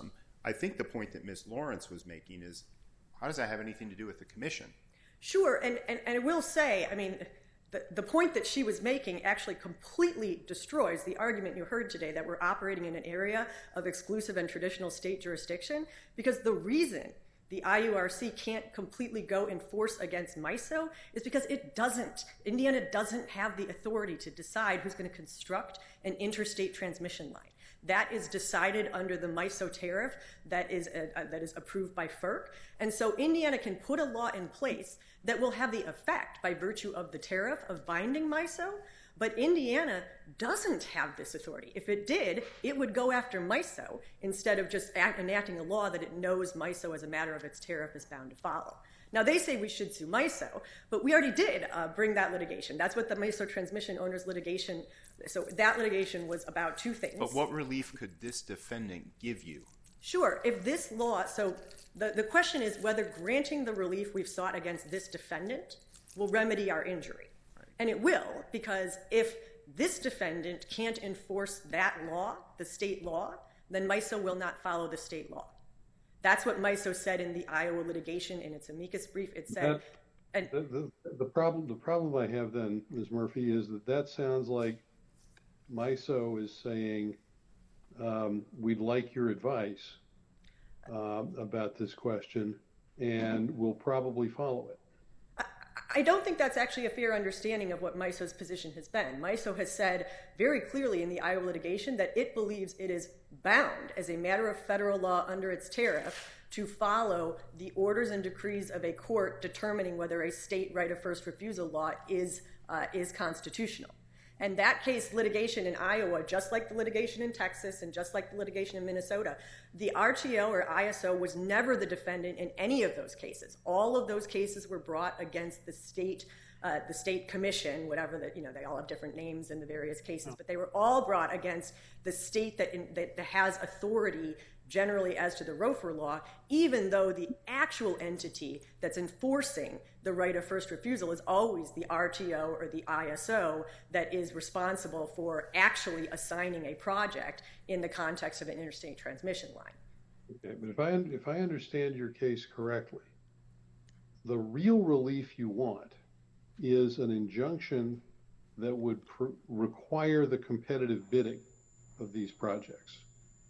Speaker 1: I think the point that Miz Lawrence was making is, how does that have anything to do with the commission?
Speaker 6: Sure, and, and, and I will say, I mean, the, the point that she was making actually completely destroys the argument you heard today that we're operating in an area of exclusive and traditional state jurisdiction, because the reason the I U R C can't completely go enforce against MISO is because it doesn't. Indiana doesn't have the authority to decide who's going to construct an interstate transmission line. That is decided under the MISO tariff that is uh, uh, that is approved by FERC. And so Indiana can put a law in place that will have the effect, by virtue of the tariff, of binding MISO. But Indiana doesn't have this authority. If it did, it would go after MISO instead of just act, enacting a law that it knows MISO, as a matter of its tariff, is bound to follow. Now, they say we should sue MISO, but we already did uh, bring that litigation. That's what the MISO transmission owners litigation, so that litigation was about two things.
Speaker 1: But what relief could this defendant give you?
Speaker 6: Sure. If this law, so the, the question is whether granting the relief we've sought against this defendant will remedy our injury. And it will, because if this defendant can't enforce that law, the state law, then MISO will not follow the state law. That's what MISO said in the Iowa litigation in its amicus brief. It said,
Speaker 2: that,
Speaker 6: and
Speaker 2: the, the, the problem the problem I have then, Miz Murphy, is that that sounds like MISO is saying, um, we'd like your advice uh, about this question, and we'll probably follow it.
Speaker 6: I don't think that's actually a fair understanding of what MISO's position has been. MISO has said very clearly in the Iowa litigation that it believes it is bound, as a matter of federal law under its tariff, to follow the orders and decrees of a court determining whether a state right of first refusal law is uh, is constitutional. And that case litigation in Iowa, just like the litigation in Texas and just like the litigation in Minnesota, the R T O or I S O was never the defendant in any of those cases. All of those cases were brought against the state, uh, the state commission, whatever that, you know, they all have different names in the various cases, but they were all brought against the state that, in, that, that has authority generally as to the ROFR law, even though the actual entity that's enforcing the right of first refusal is always the R T O or the I S O that is responsible for actually assigning a project in the context of an interstate transmission line.
Speaker 2: Okay, but if I if I understand your case correctly, the real relief you want is an injunction that would pr- require the competitive bidding of these projects.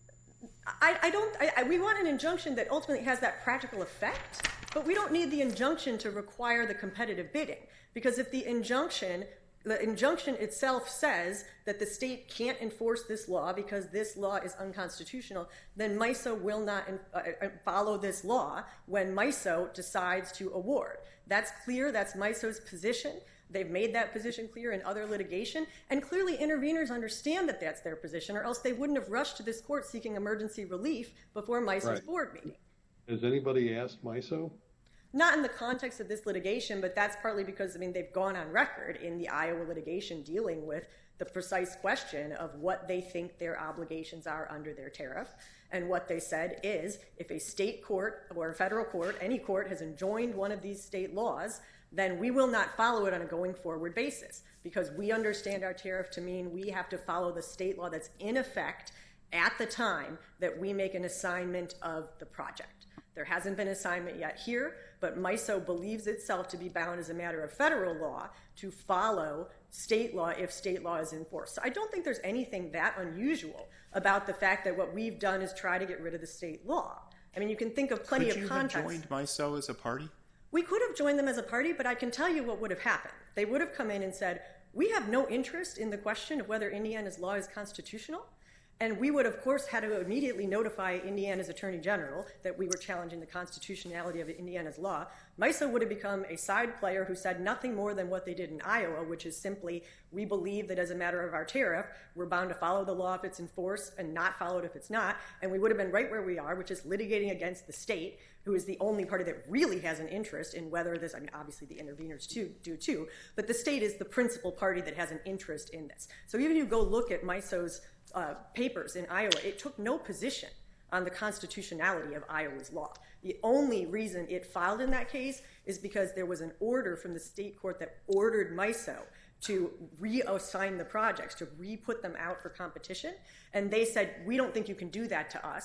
Speaker 6: I, I don't. I, I, we want an injunction that ultimately has that practical effect, but we don't need the injunction to require the competitive bidding, because if the injunction, the injunction itself says that the state can't enforce this law because this law is unconstitutional, then MISO will not uh, follow this law when MISO decides to award. That's clear. That's MISO's position. They've made that position clear in other litigation, and clearly interveners understand that that's their position, or else they wouldn't have rushed to this court seeking emergency relief before MISO's
Speaker 2: Right.
Speaker 6: board meeting.
Speaker 2: Has anybody asked MISO?
Speaker 6: Not in the context of this litigation, but that's partly because, I mean, they've gone on record in the Iowa litigation dealing with the precise question of what they think their obligations are under their tariff. And what they said is, if a state court or a federal court, any court, has enjoined one of these state laws, then we will not follow it on a going forward basis, because we understand our tariff to mean we have to follow the state law that's in effect at the time that we make an assignment of the project. There hasn't been an assignment yet here, but MISO believes itself to be bound as a matter of federal law to follow state law if state law is enforced. So I don't think there's anything that unusual about the fact that what we've done is try to get rid of the state law. I mean, you can think of plenty
Speaker 1: Could
Speaker 6: of
Speaker 1: you
Speaker 6: contexts.
Speaker 1: have joined MISO as a party?
Speaker 6: We could have joined them as a party, but I can tell you what would have happened. They would have come in and said, we have no interest in the question of whether Indiana's law is constitutional. And we would, of course, had to immediately notify Indiana's Attorney General that we were challenging the constitutionality of Indiana's law. MISO would have become a side player who said nothing more than what they did in Iowa, which is simply, we believe that as a matter of our tariff, we're bound to follow the law if it's enforced and not follow it if it's not. And we would have been right where we are, which is litigating against the state, who is the only party that really has an interest in whether this, I mean, obviously the interveners too, do too, but the state is the principal party that has an interest in this. So even if you go look at MISO's Uh, papers in Iowa, it took no position on the constitutionality of Iowa's law. The only reason it filed in that case is because there was an order from the state court that ordered MISO to reassign the projects, to re-put them out for competition. And they said, we don't think you can do that to us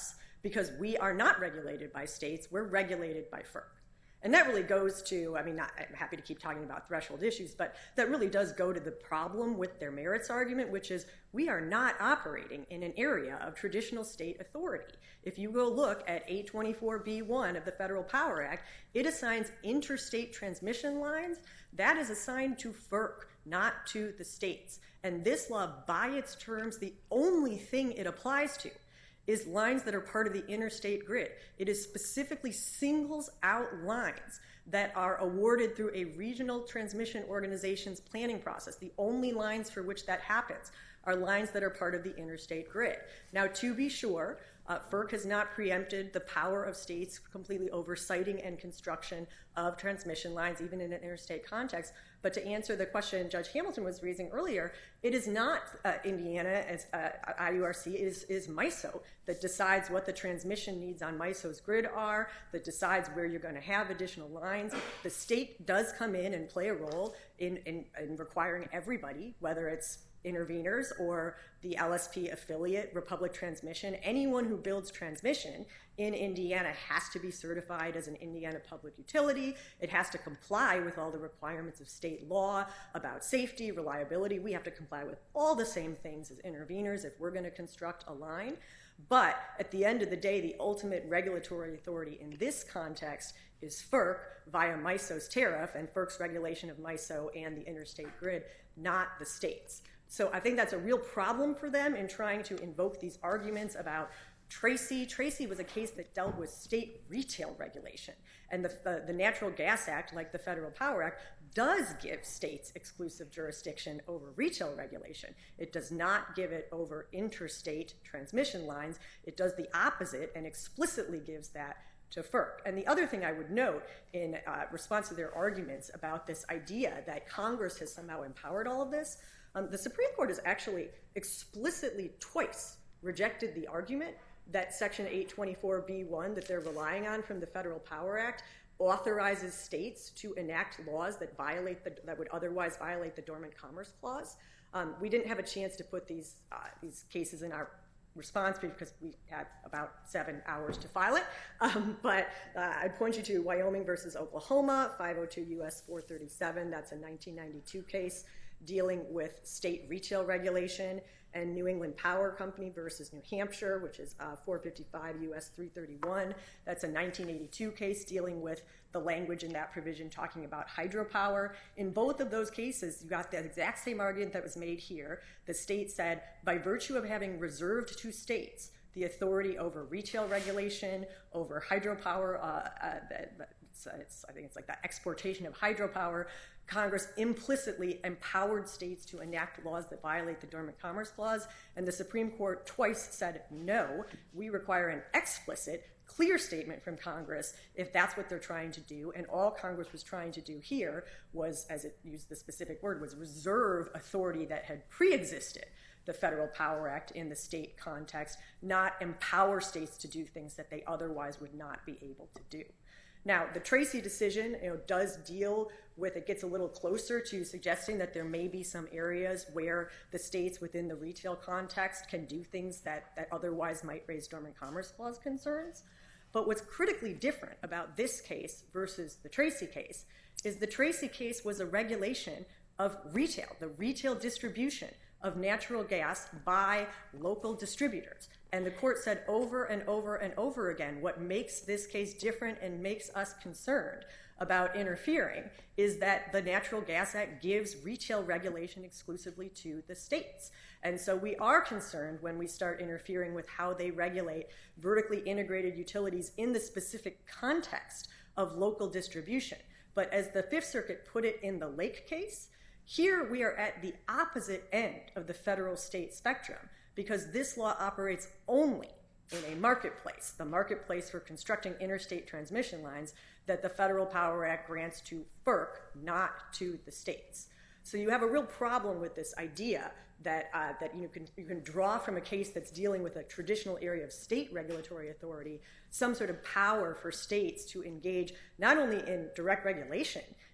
Speaker 6: because we are not regulated by states, we're regulated by FERC. And that really goes to, I mean, not, I'm happy to keep talking about threshold issues, but that really does go to the problem with their merits argument, which is we are not operating in an area of traditional state authority. If you go look at eight twenty-four B one of the Federal Power Act, it assigns interstate transmission lines. That is assigned to FERC, not to the states. And this law, by its terms, the only thing it applies to is lines that are part of the interstate grid. It is specifically singles out lines that are awarded through a regional transmission organization's planning process. The only lines for which that happens are lines that are part of the interstate grid. Now, to be sure, uh, FERC has not preempted the power of states completely over siting and construction of transmission lines, even in an interstate context. But to answer the question Judge Hamilton was raising earlier, it is not uh, Indiana as uh, I U R C, it is, is MISO that decides what the transmission needs on MISO's grid are, that decides where you're going to have additional lines. The state does come in and play a role in, in, in requiring everybody, whether it's interveners or the L S P affiliate, Republic Transmission, anyone who builds transmission in Indiana has to be certified as an Indiana public utility. It has to comply with all the requirements of state law about safety, reliability. We have to comply with all the same things as interveners if we're going to construct a line. But at the end of the day, the ultimate regulatory authority in this context is FERC via MISO's tariff and FERC's regulation of MISO and the interstate grid, not the states. So I think that's a real problem for them in trying to invoke these arguments about Tracy. Tracy was a case that dealt with state retail regulation. And the, the, the Natural Gas Act, like the Federal Power Act, does give states exclusive jurisdiction over retail regulation. It does not give it over interstate transmission lines. It does the opposite and explicitly gives that to FERC. And the other thing I would note in uh, response to their arguments about this idea that Congress has somehow empowered all of this, Um, the Supreme Court has actually explicitly twice rejected the argument that Section eight twenty-four B one that they're relying on from the Federal Power Act authorizes states to enact laws that violate the, that would otherwise violate the Dormant Commerce Clause. Um, we didn't have a chance to put these uh, these cases in our response brief because we had about seven hours to file it. Um, but uh, I'd point you to Wyoming versus Oklahoma, five oh two U S four thirty-seven. That's a nineteen ninety-two case dealing with state retail regulation, and New England Power Company versus New Hampshire, which is uh, four fifty-five U S three thirty-one. That's a nineteen eighty-two case dealing with the language in that provision talking about hydropower. In both of those cases, you got the exact same argument that was made here. The state said, by virtue of having reserved to states the authority over retail regulation, over hydropower, uh, uh, it's, it's, I think it's like the exportation of hydropower, Congress implicitly empowered states to enact laws that violate the Dormant Commerce Clause, and the Supreme Court twice said, no, we require an explicit, clear statement from Congress if that's what they're trying to do, and all Congress was trying to do here was, as it used the specific word, was reserve authority that had pre-existed the Federal Power Act in the state context, not empower states to do things that they otherwise would not be able to do. Now, the Tracy decision, you know, does deal with, it gets a little closer to suggesting that there may be some areas where the states within the retail context can do things that, that otherwise might raise Dormant Commerce Clause concerns. But what's critically different about this case versus the Tracy case is the Tracy case was a regulation of retail, the retail distribution of natural gas by local distributors. And the court said over and over and over again, what makes this case different and makes us concerned about interfering is that the Natural Gas Act gives retail regulation exclusively to the states. And so we are concerned when we start interfering with how they regulate vertically integrated utilities in the specific context of local distribution. But as the Fifth Circuit put it in the Lake case, here we are at the opposite end of the federal-state spectrum because this law operates only in a marketplace, the marketplace for constructing interstate transmission lines that the Federal Power Act grants to FERC, not to the states. So you have a real problem with this idea that uh, that you can you can draw from a case that's dealing with a traditional area of state regulatory authority some sort of power for states to engage not only in direct regulation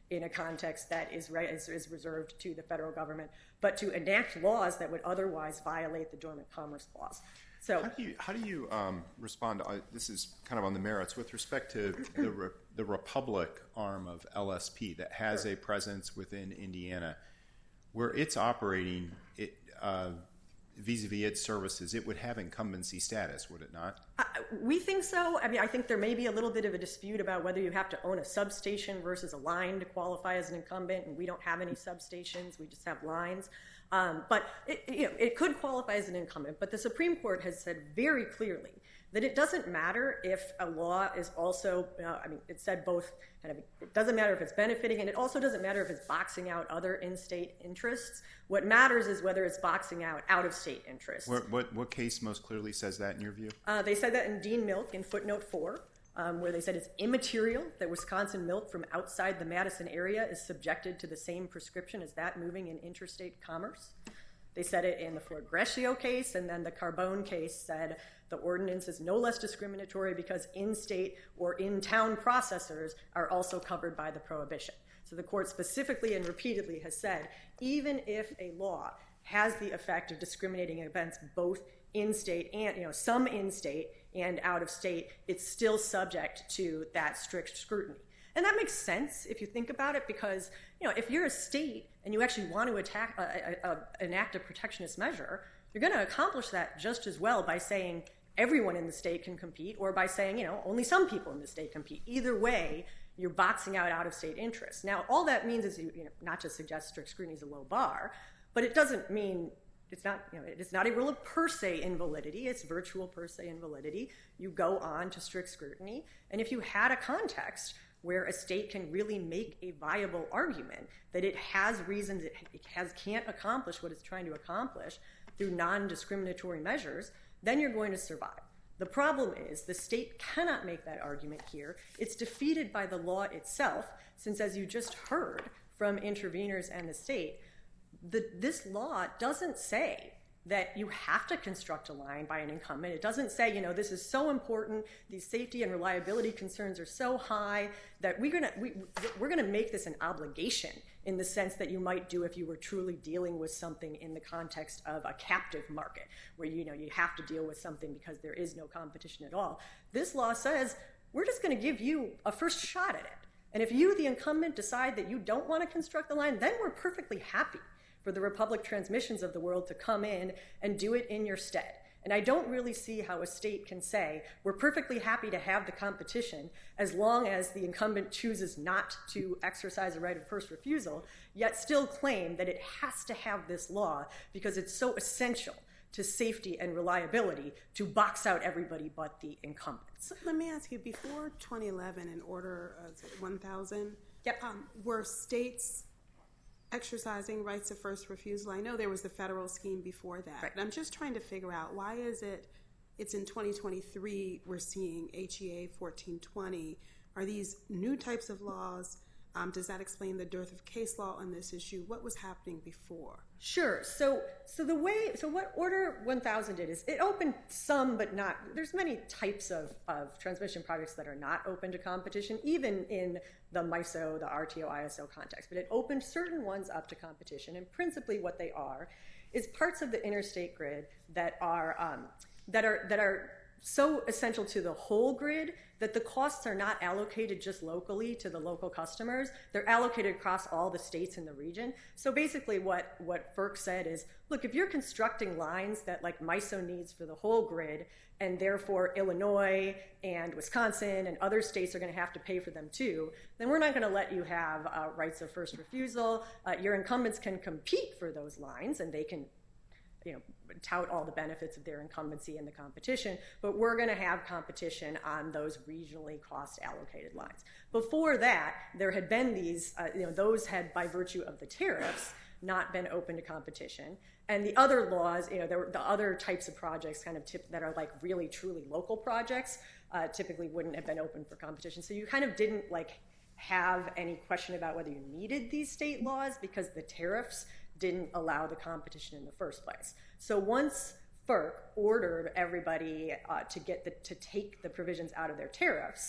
Speaker 6: in a context that is, re- is, is reserved to the federal government, but to enact laws that would otherwise violate the Dormant Commerce Clause. So,
Speaker 1: how do you how do you um, respond to uh, this? Is kind of on the merits with respect to the re, the Republic arm of L S P that has sure. a presence within Indiana, where it's operating it uh, vis-a-vis its services. It would have incumbency status, would it not?
Speaker 6: Uh, we think so. I mean, I think there may be a little bit of a dispute about whether you have to own a substation versus a line to qualify as an incumbent, and we don't have any substations. We just have lines. Um, but it, you know, it could qualify as an incumbent, but the Supreme Court has said very clearly that it doesn't matter if a law is also, uh, I mean, it said both, kind of, it doesn't matter if it's benefiting, and it also doesn't matter if it's boxing out other in-state interests. What matters is whether it's boxing out out-of-state interests.
Speaker 1: What, what, what case most clearly says that in your view?
Speaker 6: Uh, they said that in Dean Milk in footnote four. Um, where they said it's immaterial that Wisconsin milk from outside the Madison area is subjected to the same prescription as that moving in interstate commerce. They said it in the Fort Grescio case, and then the Carbone case said the ordinance is no less discriminatory because in-state or in-town processors are also covered by the prohibition. So the court specifically and repeatedly has said, even if a law has the effect of discriminating against both in-state and, you know, some in-state and out-of-state, it's still subject to that strict scrutiny. And that makes sense if you think about it, because, you know, if you're a state and you actually want to attack, uh, uh, uh, enact a protectionist measure, you're going to accomplish that just as well by saying everyone in the state can compete, or by saying, you know, only some people in the state compete. Either way, you're boxing out out-of-state interests. Now, all that means is, you, you know, not to suggest strict scrutiny is a low bar, but it doesn't mean It's not, you know, it's not a rule of per se invalidity. It's virtual per se invalidity. You go on to strict scrutiny. And if you had a context where a state can really make a viable argument that it has reasons it has can't accomplish what it's trying to accomplish through non-discriminatory measures, then you're going to survive. The problem is the state cannot make that argument here. It's defeated by the law itself, since, as you just heard from interveners and the state, The, this law doesn't say that you have to construct a line by an incumbent. It doesn't say, you know, this is so important, these safety and reliability concerns are so high that we're gonna we, we're gonna make this an obligation in the sense that you might do if you were truly dealing with something in the context of a captive market, where, you know, you have to deal with something because there is no competition at all. This law says we're just going to give you a first shot at it, and if you, the incumbent, decide that you don't want to construct the line, then we're perfectly happy for the Republic Transmissions of the world to come in and do it in your stead. And I don't really see how a state can say, we're perfectly happy to have the competition as long as the incumbent chooses not to exercise a right of first refusal, yet still claim that it has to have this law because it's so essential to safety and reliability to box out everybody but the incumbents.
Speaker 4: So let me ask you, before twenty eleven, in order uh, one thousand,
Speaker 6: yep.
Speaker 4: um, were states exercising rights of first refusal? I know there was the federal scheme before that,
Speaker 6: right.
Speaker 4: But I'm just trying to figure out, why is it it's in twenty twenty-three we're seeing H E A fourteen twenty? Are these new types of laws? Um, does that explain the dearth of case law on this issue? What was happening before?
Speaker 6: Sure. So so the way, so what Order one thousand did is it opened some, but not, there's many types of, of transmission projects that are not open to competition, even in the MISO, the R T O, I S O context. But it opened certain ones up to competition, and principally what they are is parts of the interstate grid that are um, that are that are so essential to the whole grid that the costs are not allocated just locally to the local customers. They're allocated across all the states in the region. So basically what, what FERC said is, look, if you're constructing lines that like MISO needs for the whole grid, and therefore Illinois and Wisconsin and other states are going to have to pay for them too, then we're not going to let you have uh, rights of first refusal. Uh, your incumbents can compete for those lines, and they can, you know, tout all the benefits of their incumbency in the competition, but we're going to have competition on those regionally cost allocated lines. Before that, there had been these, uh, you know, those had, by virtue of the tariffs, not been open to competition. And the other laws, you know, there were the other types of projects kind of tip, that are like really truly local projects, uh, typically wouldn't have been open for competition. So you kind of didn't like have any question about whether you needed these state laws because the tariffs didn't allow the competition in the first place. So once FERC ordered everybody uh, to get the, to take the provisions out of their tariffs,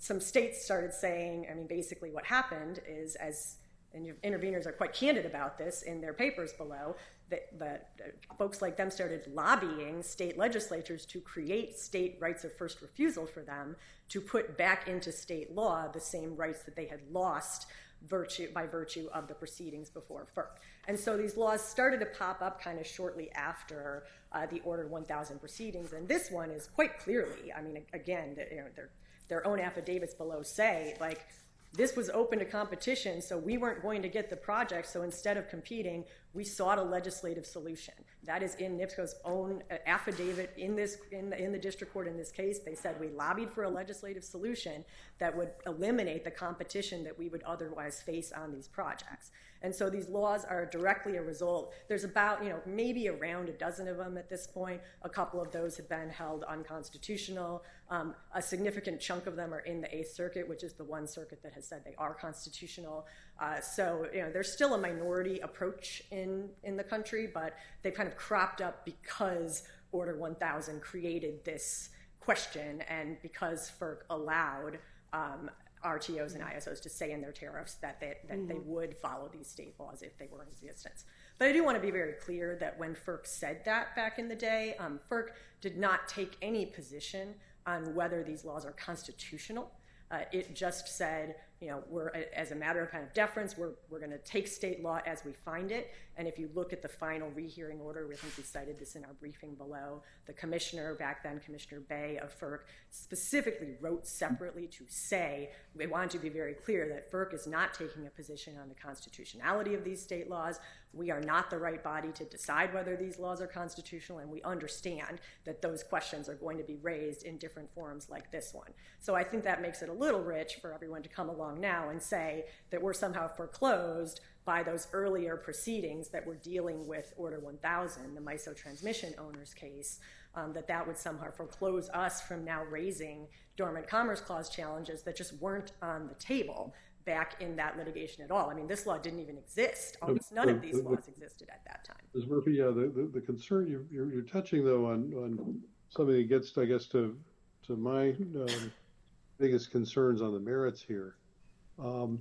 Speaker 6: some states started saying, I mean, basically what happened is, as and your interveners are quite candid about this in their papers below, that, that uh, folks like them started lobbying state legislatures to create state rights of first refusal for them to put back into state law the same rights that they had lost virtue by virtue of the proceedings before FERC. And so these laws started to pop up kind of shortly after uh, the Order one thousand proceedings. And this one is quite clearly, I mean, again, you know, their, their own affidavits below say, like, this was open to competition, so we weren't going to get the project, so instead of competing, we sought a legislative solution. That is in NIPSCO's own affidavit in this in the, in the district court in this case. They said we lobbied for a legislative solution that would eliminate the competition that we would otherwise face on these projects. And so these laws are directly a result. There's about, you know, maybe around a dozen of them at this point. A couple of those have been held unconstitutional. Um, a significant chunk of them are in the Eighth Circuit, which is the one circuit that has said they are constitutional. Uh, so, you know, there's still a minority approach in, in the country, but they've kind of cropped up because Order one thousand created this question and because FERC allowed um, R T Os and I S Os to say in their tariffs that they, that mm-hmm. they would follow these state laws if they were in existence. But I do want to be very clear that when FERC said that back in the day, um, FERC did not take any position on whether these laws are constitutional. Uh, it just said, you know, we're, as a matter of kind of deference, we're, we're going to take state law as we find it. And if you look at the final rehearing order, we think we cited this in our briefing below, the commissioner, back then Commissioner Bay of FERC, specifically wrote separately to say, we want to be very clear that FERC is not taking a position on the constitutionality of these state laws. We are not the right body to decide whether these laws are constitutional, and we understand that those questions are going to be raised in different forums like this one. So I think that makes it a little rich for everyone to come along now and say that we're somehow foreclosed by those earlier proceedings that were dealing with Order one thousand, the MISO transmission owners case, um, that that would somehow foreclose us from now raising Dormant Commerce Clause challenges that just weren't on the table back in that litigation at all. I mean, this law didn't even exist. Almost none of these laws existed at that time.
Speaker 2: Miz Murphy, yeah, the, the, the concern you're, you're, you're touching, though, on, on something that gets, I guess, to, to my um, biggest concerns on the merits here. Um,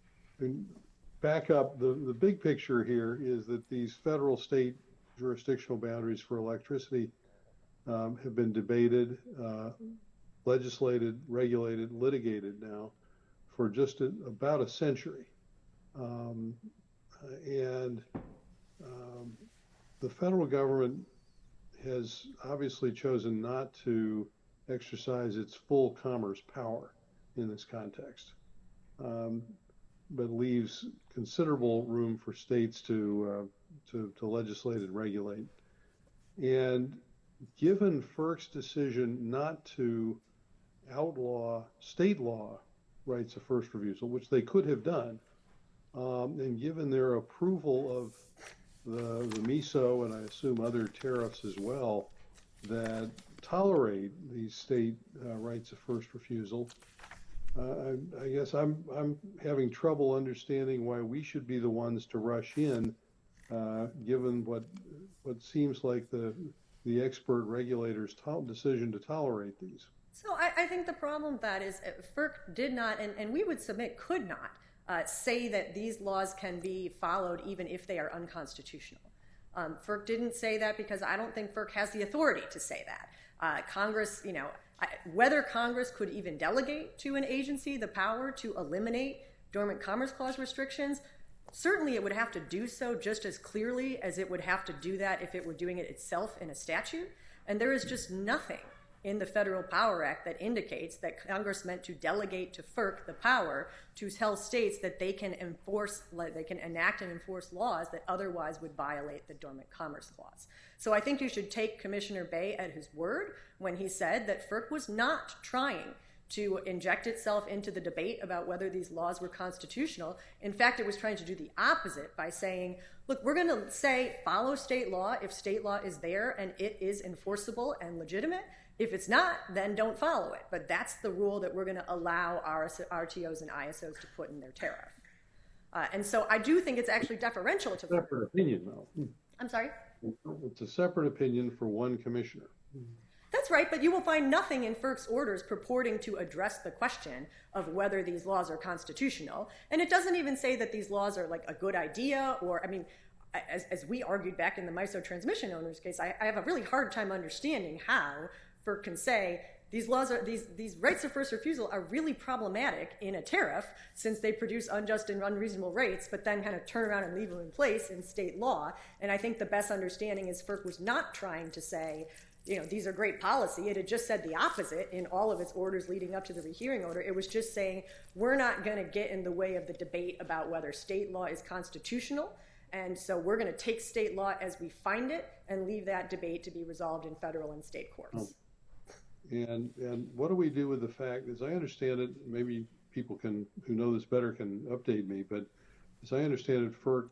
Speaker 2: and back up, the, the big picture here is that these federal state jurisdictional boundaries for electricity um, have been debated, uh, legislated, regulated, litigated now for just a, about a century. Um, and um, the federal government has obviously chosen not to exercise its full commerce power in this context, um, but leaves considerable room for states to, uh, to, to legislate and regulate. And given FERC's decision not to outlaw state law rights of first refusal, which they could have done, um, and given their approval of the, the MISO and I assume other tariffs as well that tolerate these state uh, rights of first refusal, uh, I, I guess I'm I'm having trouble understanding why we should be the ones to rush in, uh, given what what seems like the the expert regulators' to- decision to tolerate these.
Speaker 6: So I, I think the problem with that is FERC did not, and, and we would submit could not, uh, say that these laws can be followed even if they are unconstitutional. Um, FERC didn't say that because I don't think FERC has the authority to say that. Uh, Congress, you know, I, whether Congress could even delegate to an agency the power to eliminate Dormant Commerce Clause restrictions, certainly it would have to do so just as clearly as it would have to do that if it were doing it itself in a statute. And there is just nothing in the Federal Power Act that indicates that Congress meant to delegate to FERC the power to tell states that they can enforce, they can enact and enforce laws that otherwise would violate the Dormant Commerce Clause. So I think you should take Commissioner Bay at his word when he said that FERC was not trying to inject itself into the debate about whether these laws were constitutional. In fact, it was trying to do the opposite by saying, look, we're going to say follow state law if state law is there and it is enforceable and legitimate. If it's not, then don't follow it. But that's the rule that we're going to allow our R T Os and I S Os to put in their tariff. Uh, and so I do think it's actually deferential to FERC.
Speaker 2: Separate opinion, though.
Speaker 6: I'm sorry?
Speaker 2: It's a separate opinion for one commissioner.
Speaker 6: That's right, but you will find nothing in FERC's orders purporting to address the question of whether these laws are constitutional. And it doesn't even say that these laws are like a good idea or, I mean, as, as we argued back in the MISO transmission owners case, I, I have a really hard time understanding how FERC can say these laws are, these, these rights of first refusal are really problematic in a tariff since they produce unjust and unreasonable rates, but then kind of turn around and leave them in place in state law. And I think the best understanding is FERC was not trying to say, you know, these are great policy. It had just said the opposite in all of its orders leading up to the rehearing order. It was just saying we're not going to get in the way of the debate about whether state law is constitutional. And so we're going to take state law as we find it and leave that debate to be resolved in federal and state courts.
Speaker 2: And and what do we do with the fact, as I understand it, maybe people can who know this better can update me, but as I understand it, FERC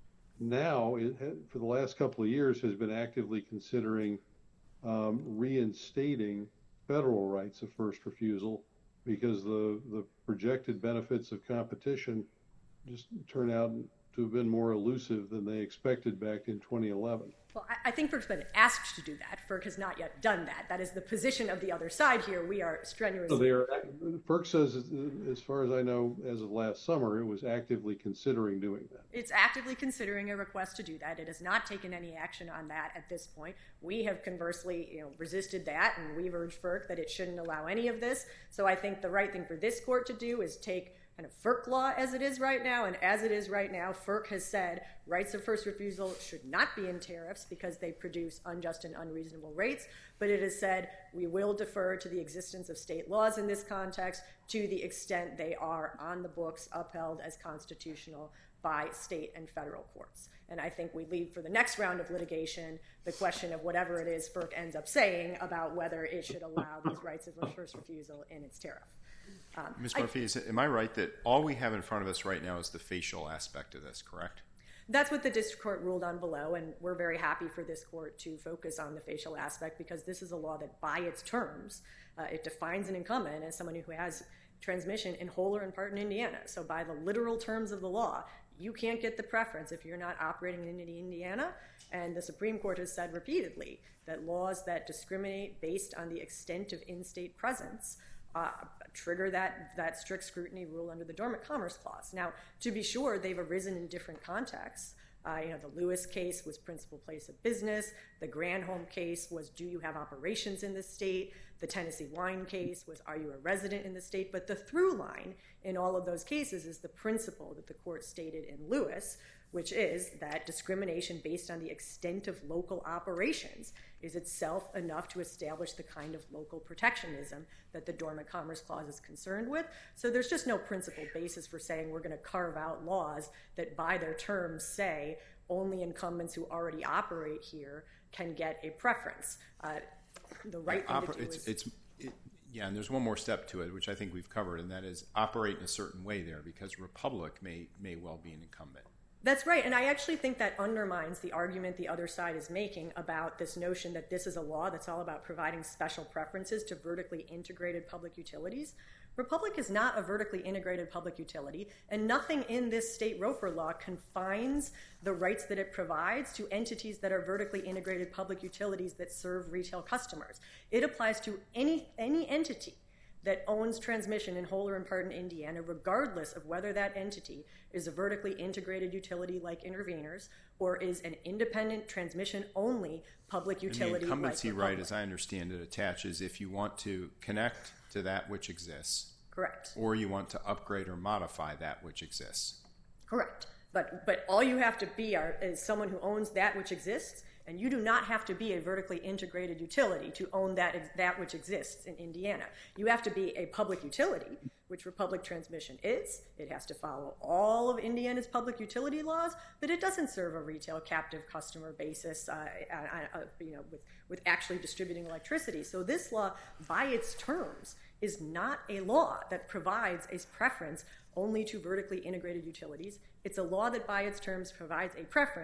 Speaker 2: now, it had, for the last couple of years, has been actively considering um, reinstating federal rights of first refusal because the, the projected benefits of competition just turn out to have been more elusive than they expected back in twenty eleven.
Speaker 6: Well, I, I think FERC's been asked to do that. FERC has not yet done that. That is the position of the other side here. We are strenuously...
Speaker 2: So they are, FERC says, as far as I know, as of last summer, it was actively considering doing that.
Speaker 6: It's actively considering a request to do that. It has not taken any action on that at this point. We have conversely, you know, resisted that, and we've urged FERC that it shouldn't allow any of this. So I think the right thing for this court to do is take kind of FERC law as it is right now, and as it is right now, FERC has said rights of first refusal should not be in tariffs because they produce unjust and unreasonable rates, but it has said we will defer to the existence of state laws in this context to the extent they are on the books upheld as constitutional by state and federal courts. And I think we leave for the next round of litigation the question of whatever it is FERC ends up saying about whether it should allow these rights of first refusal in its tariff.
Speaker 1: Um, Miz Murphy, I, is it, am I right that all we have in front of us right now is the facial aspect of this, correct?
Speaker 6: That's what the district court ruled on below, and we're very happy for this court to focus on the facial aspect because this is a law that, by its terms, uh, it defines an incumbent as someone who has transmission in whole or in part in Indiana. So by the literal terms of the law, you can't get the preference if you're not operating in Indiana, and the Supreme Court has said repeatedly that laws that discriminate based on the extent of in-state presence Uh, trigger that, that strict scrutiny rule under the Dormant Commerce Clause. Now, to be sure, they've arisen in different contexts. Uh, you know, the Lewis case was principal place of business. The Granholm case was, do you have operations in the state? The Tennessee wine case was, are you a resident in the state? But the through line in all of those cases is the principle that the court stated in Lewis, which is that discrimination based on the extent of local operations is itself enough to establish the kind of local protectionism that the Dormant Commerce Clause is concerned with. So there's just no principled basis for saying we're going to carve out laws that by their terms say only incumbents who already operate here can get a preference. Uh, the right thing
Speaker 1: Oper-
Speaker 6: to do
Speaker 1: it's,
Speaker 6: is...
Speaker 1: It's, it, yeah, and there's one more step to it, which I think we've covered, and that is operate in a certain way there because Republic may may well be an incumbent.
Speaker 6: That's right, and I actually think that undermines the argument the other side is making about this notion that this is a law that's all about providing special preferences to vertically integrated public utilities. Republic is not a vertically integrated public utility, and nothing in this state ROFR law confines the rights that it provides to entities that are vertically integrated public utilities that serve retail customers. It applies to any any entity that owns transmission in whole or in part in Indiana, regardless of whether that entity is a vertically integrated utility like Intervenors or is an independent transmission-only public utility
Speaker 1: and the incumbency
Speaker 6: like
Speaker 1: right, as I understand it, attaches if you want to connect to that which exists.
Speaker 6: Correct.
Speaker 1: Or you want to upgrade or modify that which exists.
Speaker 6: Correct. But but all you have to be are, is someone who owns that which exists, and you do not have to be a vertically integrated utility to own that that which exists in Indiana. You have to be a public utility, which Republic Transmission is. It has to follow all of Indiana's public utility laws, but it doesn't serve a retail captive customer basis, uh, uh, uh, you know, with, with actually distributing electricity. So this law, by its terms, is not a law that provides a preference only to vertically integrated utilities. It's a law that, by its terms, provides a preference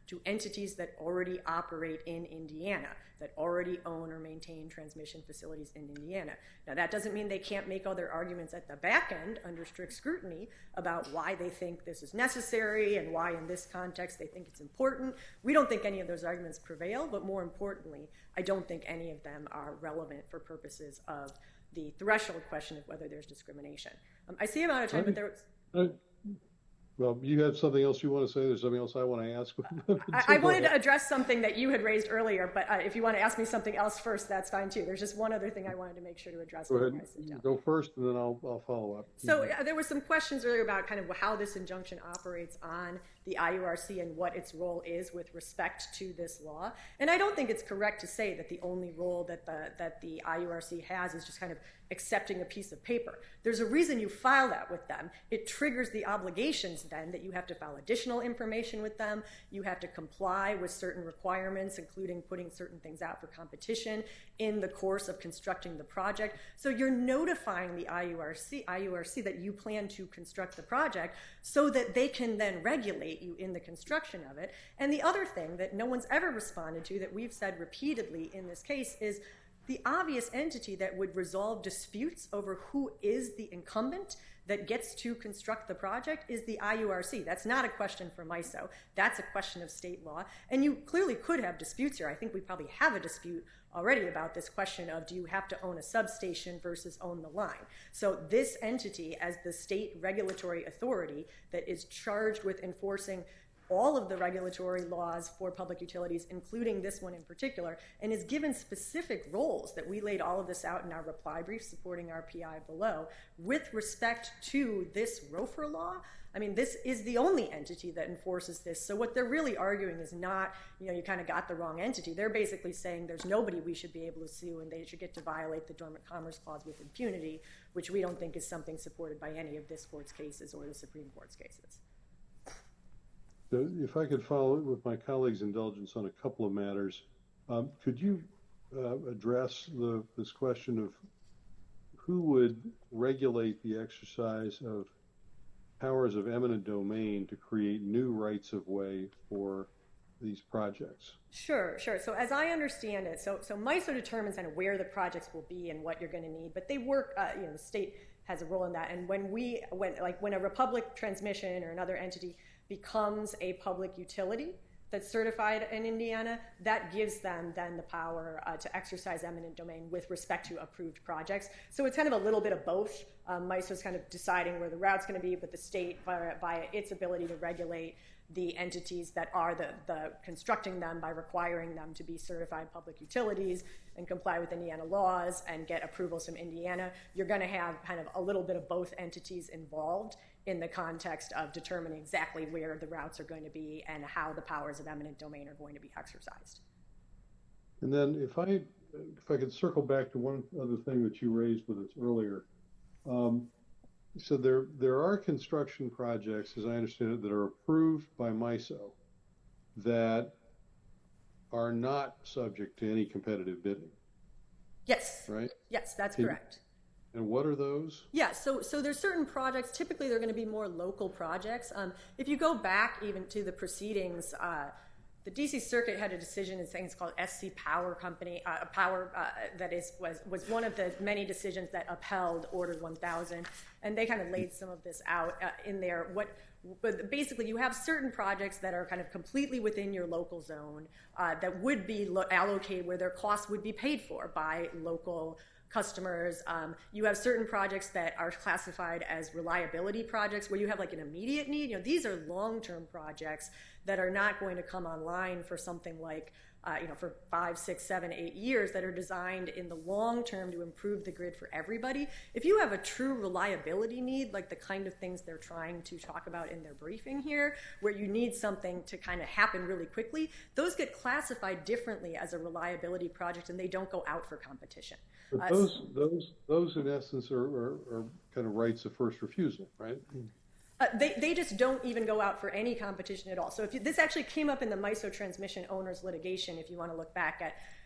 Speaker 6: to entities that already operate in Indiana, that already own or maintain transmission facilities in Indiana. Now, that doesn't mean they can't make other arguments at the back end under strict scrutiny about why they think this is necessary and why in this context they think it's important. We don't think any of those arguments prevail, but more importantly, I don't think any of them are relevant for purposes of the threshold question of whether there's discrimination. Um, I see I'm out of time, but there was...
Speaker 2: Well, you have something else you want to say? There's something else I want to ask.
Speaker 6: I, I wanted to address something that you had raised earlier, but uh, if you want to ask me something else first, that's fine too. There's just one other thing I wanted to make sure to address.
Speaker 2: Go ahead. Go first, and then I'll, I'll follow up.
Speaker 6: So uh, there were some questions earlier about kind of how this injunction operates on the I U R C and what its role is with respect to this law. And I don't think it's correct to say that the only role that the, that the I U R C has is just kind of accepting a piece of paper. There's a reason you file that with them. It triggers the obligations then that you have to file additional information with them. You have to comply with certain requirements, including putting certain things out for competition in the course of constructing the project. So you're notifying the I U R C, I U R C that you plan to construct the project so that they can then regulate you in the construction of it. And the other thing that no one's ever responded to that we've said repeatedly in this case is the obvious entity that would resolve disputes over who is the incumbent that gets to construct the project is the I U R C. That's not a question for MISO. That's a question of state law. And you clearly could have disputes here. I think we probably have a dispute already about this question of do you have to own a substation versus own the line. So this entity, as the state regulatory authority that is charged with enforcing all of the regulatory laws for public utilities, including this one in particular, and is given specific roles that we laid all of this out in our reply brief supporting our P I below with respect to this ROFR law. I mean, this is the only entity that enforces this. So what they're really arguing is not, you know, you kind of got the wrong entity. They're basically saying there's nobody we should be able to sue and they should get to violate the Dormant Commerce Clause with impunity, which we don't think is something supported by any of this court's cases or the Supreme Court's cases.
Speaker 2: So if I could follow with my colleagues' indulgence on a couple of matters, um, could you uh, address the, this question of who would regulate the exercise of powers of eminent domain to create new rights of way for these projects?
Speaker 6: Sure, sure. So as I understand it, so so MISO determines kind of where the projects will be and what you're going to need, but they work, uh, you know, the state has a role in that. And when we, when like when a Republic Transmission or another entity becomes a public utility that's certified in Indiana, that gives them then the power uh, to exercise eminent domain with respect to approved projects. So it's kind of a little bit of both. Um, MISO's kind of deciding where the route's going to be, but the state, via, via its ability to regulate the entities that are the, the constructing them by requiring them to be certified public utilities and comply with Indiana laws and get approvals from Indiana, you're going to have kind of a little bit of both entities involved in the context of determining exactly where the routes are going to be and how the powers of eminent domain are going to be exercised.
Speaker 2: And then if I if I could circle back to one other thing that you raised with us earlier. Um, so there there are construction projects, as I understand it, that are approved by MISO that are not subject to any competitive bidding.
Speaker 6: Yes.
Speaker 2: Right?
Speaker 6: Yes, that's
Speaker 2: Can,
Speaker 6: correct.
Speaker 2: And what are those?
Speaker 6: Yeah, so so there's certain projects, typically they're going to be more local projects. Um, if you go back even to the proceedings, uh, the D C Circuit had a decision in things called S C Power Company, uh, Power, uh, that is was, was one of the many decisions that upheld Order one thousand, and they kind of laid some of this out uh, in there. What, but basically you have certain projects that are kind of completely within your local zone uh, that would be lo- allocated where their costs would be paid for by local customers. Um, you have certain projects that are classified as reliability projects where you have like an immediate need. You know, these are long-term projects that are not going to come online for something like, uh, you know, for five, six, seven, eight years that are designed in the long term to improve the grid for everybody. If you have a true reliability need, like the kind of things they're trying to talk about in their briefing here, where you need something to kind of happen really quickly, those get classified differently as a reliability project and they don't go out for competition.
Speaker 2: But
Speaker 6: Uh,
Speaker 2: those, those, those in essence are, are, are kind of rights of first refusal, right?
Speaker 6: Uh, they, they just don't even go out for any competition at all. So if you, this actually came up in the MISO transmission owners litigation, if you want to look back at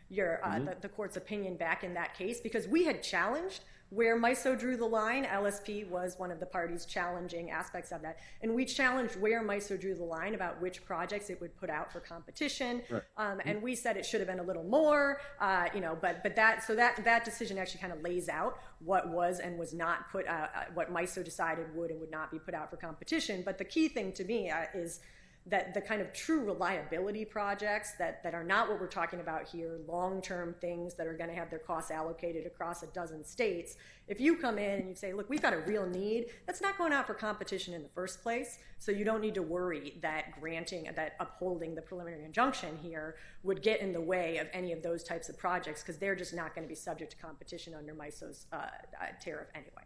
Speaker 6: your uh, mm-hmm. the, the court's opinion back in that case, because we had challenged where MISO drew the line. L S P was one of the parties challenging aspects of that. And we challenged where MISO drew the line about which projects it would put out for competition. Right. Um, and we said it should have been a little more, uh, you know, but but that so that, that decision actually kind of lays out what was and was not put, uh, what MISO decided would and would not be put out for competition. But the key thing to me uh, is that the kind of true reliability projects that, that are not what we're talking about here, long-term things that are going to have their costs allocated across a dozen states, if you come in and you say, look, we've got a real need, that's not going out for competition in the first place, so you don't need to worry that granting, that upholding the preliminary injunction here would get in the way of any of those types of projects, because they're just not going to be subject to competition under MISO's uh, uh, tariff anyway.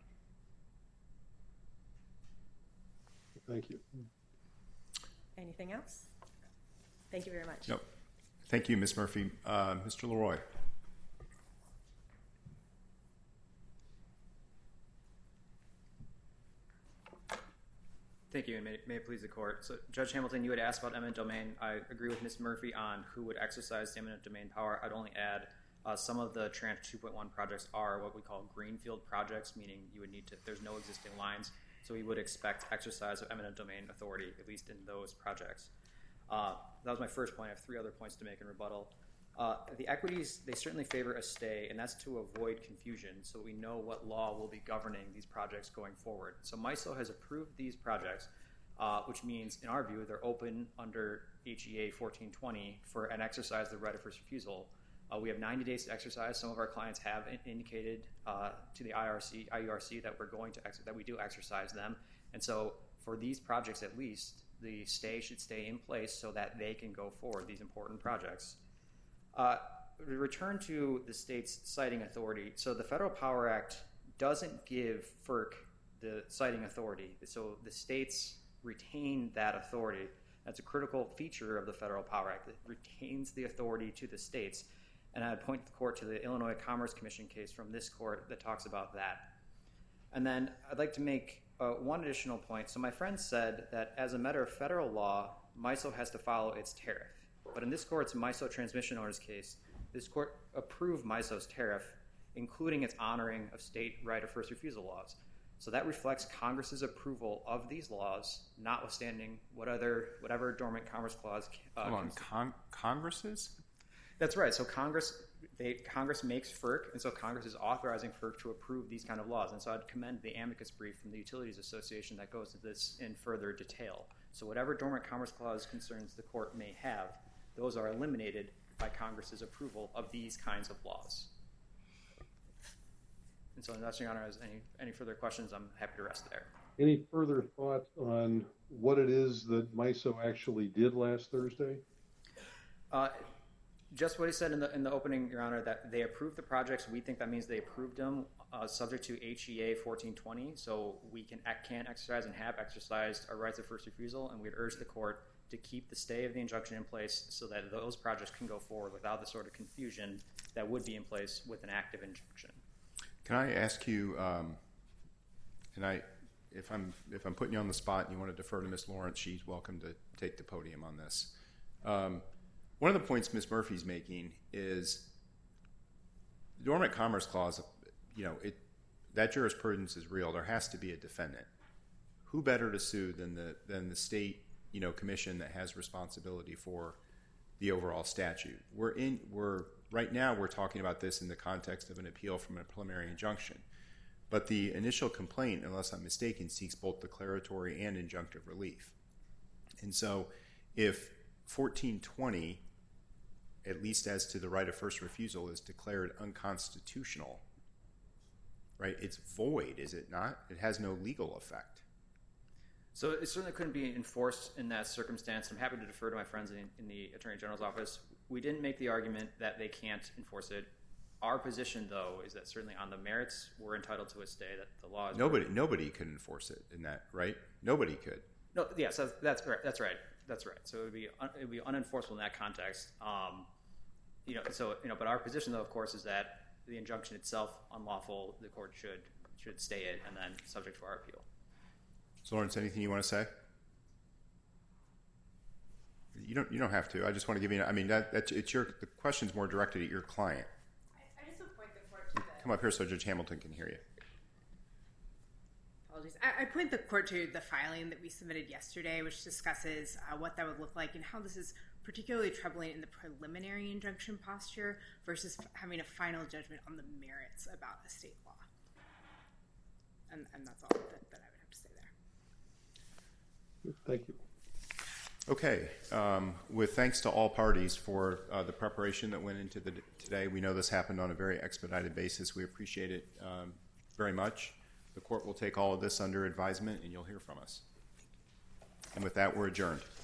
Speaker 2: Thank you.
Speaker 6: Anything else? Thank you very much.
Speaker 1: No. Thank you, Miz Murphy. Uh, Mister Leroy.
Speaker 3: Thank you, and may, may it please the court. So, Judge Hamilton, you had asked about eminent domain. I agree with Miz Murphy on who would exercise the eminent domain power. I'd only add uh, some of the Tranche two point one projects are what we call greenfield projects, meaning you would need to, there's no existing lines. So we would expect exercise of eminent domain authority, at least in those projects. Uh, that was my first point. I have three other points to make in rebuttal. Uh, the equities, they certainly favor a stay, and that's to avoid confusion, so we know what law will be governing these projects going forward. So MISO has approved these projects, uh, which means, in our view, they're open under H E A fourteen twenty for an exercise of the right of first refusal. Uh, we have ninety days to exercise. Some of our clients have in- indicated uh, to the I R C, I U R C that we're going to ex- that we do exercise them. And so for these projects at least, the stay should stay in place so that they can go forward, these important projects. Uh, return to the state's citing authority. So the Federal Power Act doesn't give F E R C the citing authority. So the states retain that authority. That's a critical feature of the Federal Power Act. It retains the authority to the states. And I'd point the court to the Illinois Commerce Commission case from this court that talks about that. And then I'd like to make uh, one additional point. So my friend said that as a matter of federal law, MISO has to follow its tariff. But in this court's MISO transmission owners case, this court approved MISO's tariff, including its honoring of state right of first refusal laws. So that reflects Congress's approval of these laws, notwithstanding what other, whatever dormant Commerce Clause. Uh,
Speaker 1: Hold on, Con- Congress's?
Speaker 3: That's right. So Congress, they, Congress makes F E R C, and so Congress is authorizing F E R C to approve these kind of laws. And so I'd commend the amicus brief from the Utilities Association that goes into this in further detail. So whatever dormant Commerce Clause concerns the court may have, those are eliminated by Congress's approval of these kinds of laws. And so unless Your Honor has any, any further questions, I'm happy to rest there.
Speaker 2: Any further thoughts on what it is that MISO actually did last Thursday?
Speaker 3: Uh, Just what he said in the in the opening, Your Honor, that they approved the projects. We think that means they approved them uh, subject to H E A fourteen twenty, so we can can exercise and have exercised our rights of first refusal, and we'd urge the court to keep the stay of the injunction in place so that those projects can go forward without the sort of confusion that would be in place with an active injunction.
Speaker 1: Can I ask you, um, and I, if I'm if I'm putting you on the spot and you want to defer to Miz Lawrence, she's welcome to take the podium on this. Um, One of the points Miz Murphy's making is the Dormant Commerce Clause, you know, it that jurisprudence is real. There has to be a defendant. Who better to sue than the than the state, you know, commission that has responsibility for the overall statute? We're in we're right now we're talking about this in the context of an appeal from a preliminary injunction. But the initial complaint, unless I'm mistaken, seeks both declaratory and injunctive relief. And so if fourteen twenty, at least as to the right of first refusal, is declared unconstitutional, right? It's void, is it not? It has no legal effect.
Speaker 3: So it certainly couldn't be enforced in that circumstance. I'm happy to defer to my friends in, in the Attorney General's office. We didn't make the argument that they can't enforce it. Our position, though, is that certainly on the merits, we're entitled to a stay, that the law is...
Speaker 1: Nobody nobody could enforce it in that, right? Nobody could.
Speaker 3: No, yes, that's, that's correct. That's right. That's right. So it would be un, it would be unenforceable in that context. Um, you know, so you know, but our position, though, of course, is that the injunction itself unlawful. The court should should stay it, and then subject to our appeal.
Speaker 1: So, Lawrence, anything you want to say? You don't. You don't have to. I just want to give you. I mean, that that's it's your. The question's more directed at your client.
Speaker 5: I, I just would point the court to the.
Speaker 1: Come up here so Judge Hamilton can hear you.
Speaker 5: Apologies. I, I point the court to the filing that we submitted yesterday, which discusses uh, what that would look like and how this is particularly troubling in the preliminary injunction posture versus f- having a final judgment on the merits about a state law. And, and that's all that, that I would have to say there.
Speaker 2: Thank you.
Speaker 1: Okay. Um, with thanks to all parties for uh, the preparation that went into the today. We know this happened on a very expedited basis. We appreciate it um, very much. The court will take all of this under advisement, and you'll hear from us. And with that, we're adjourned.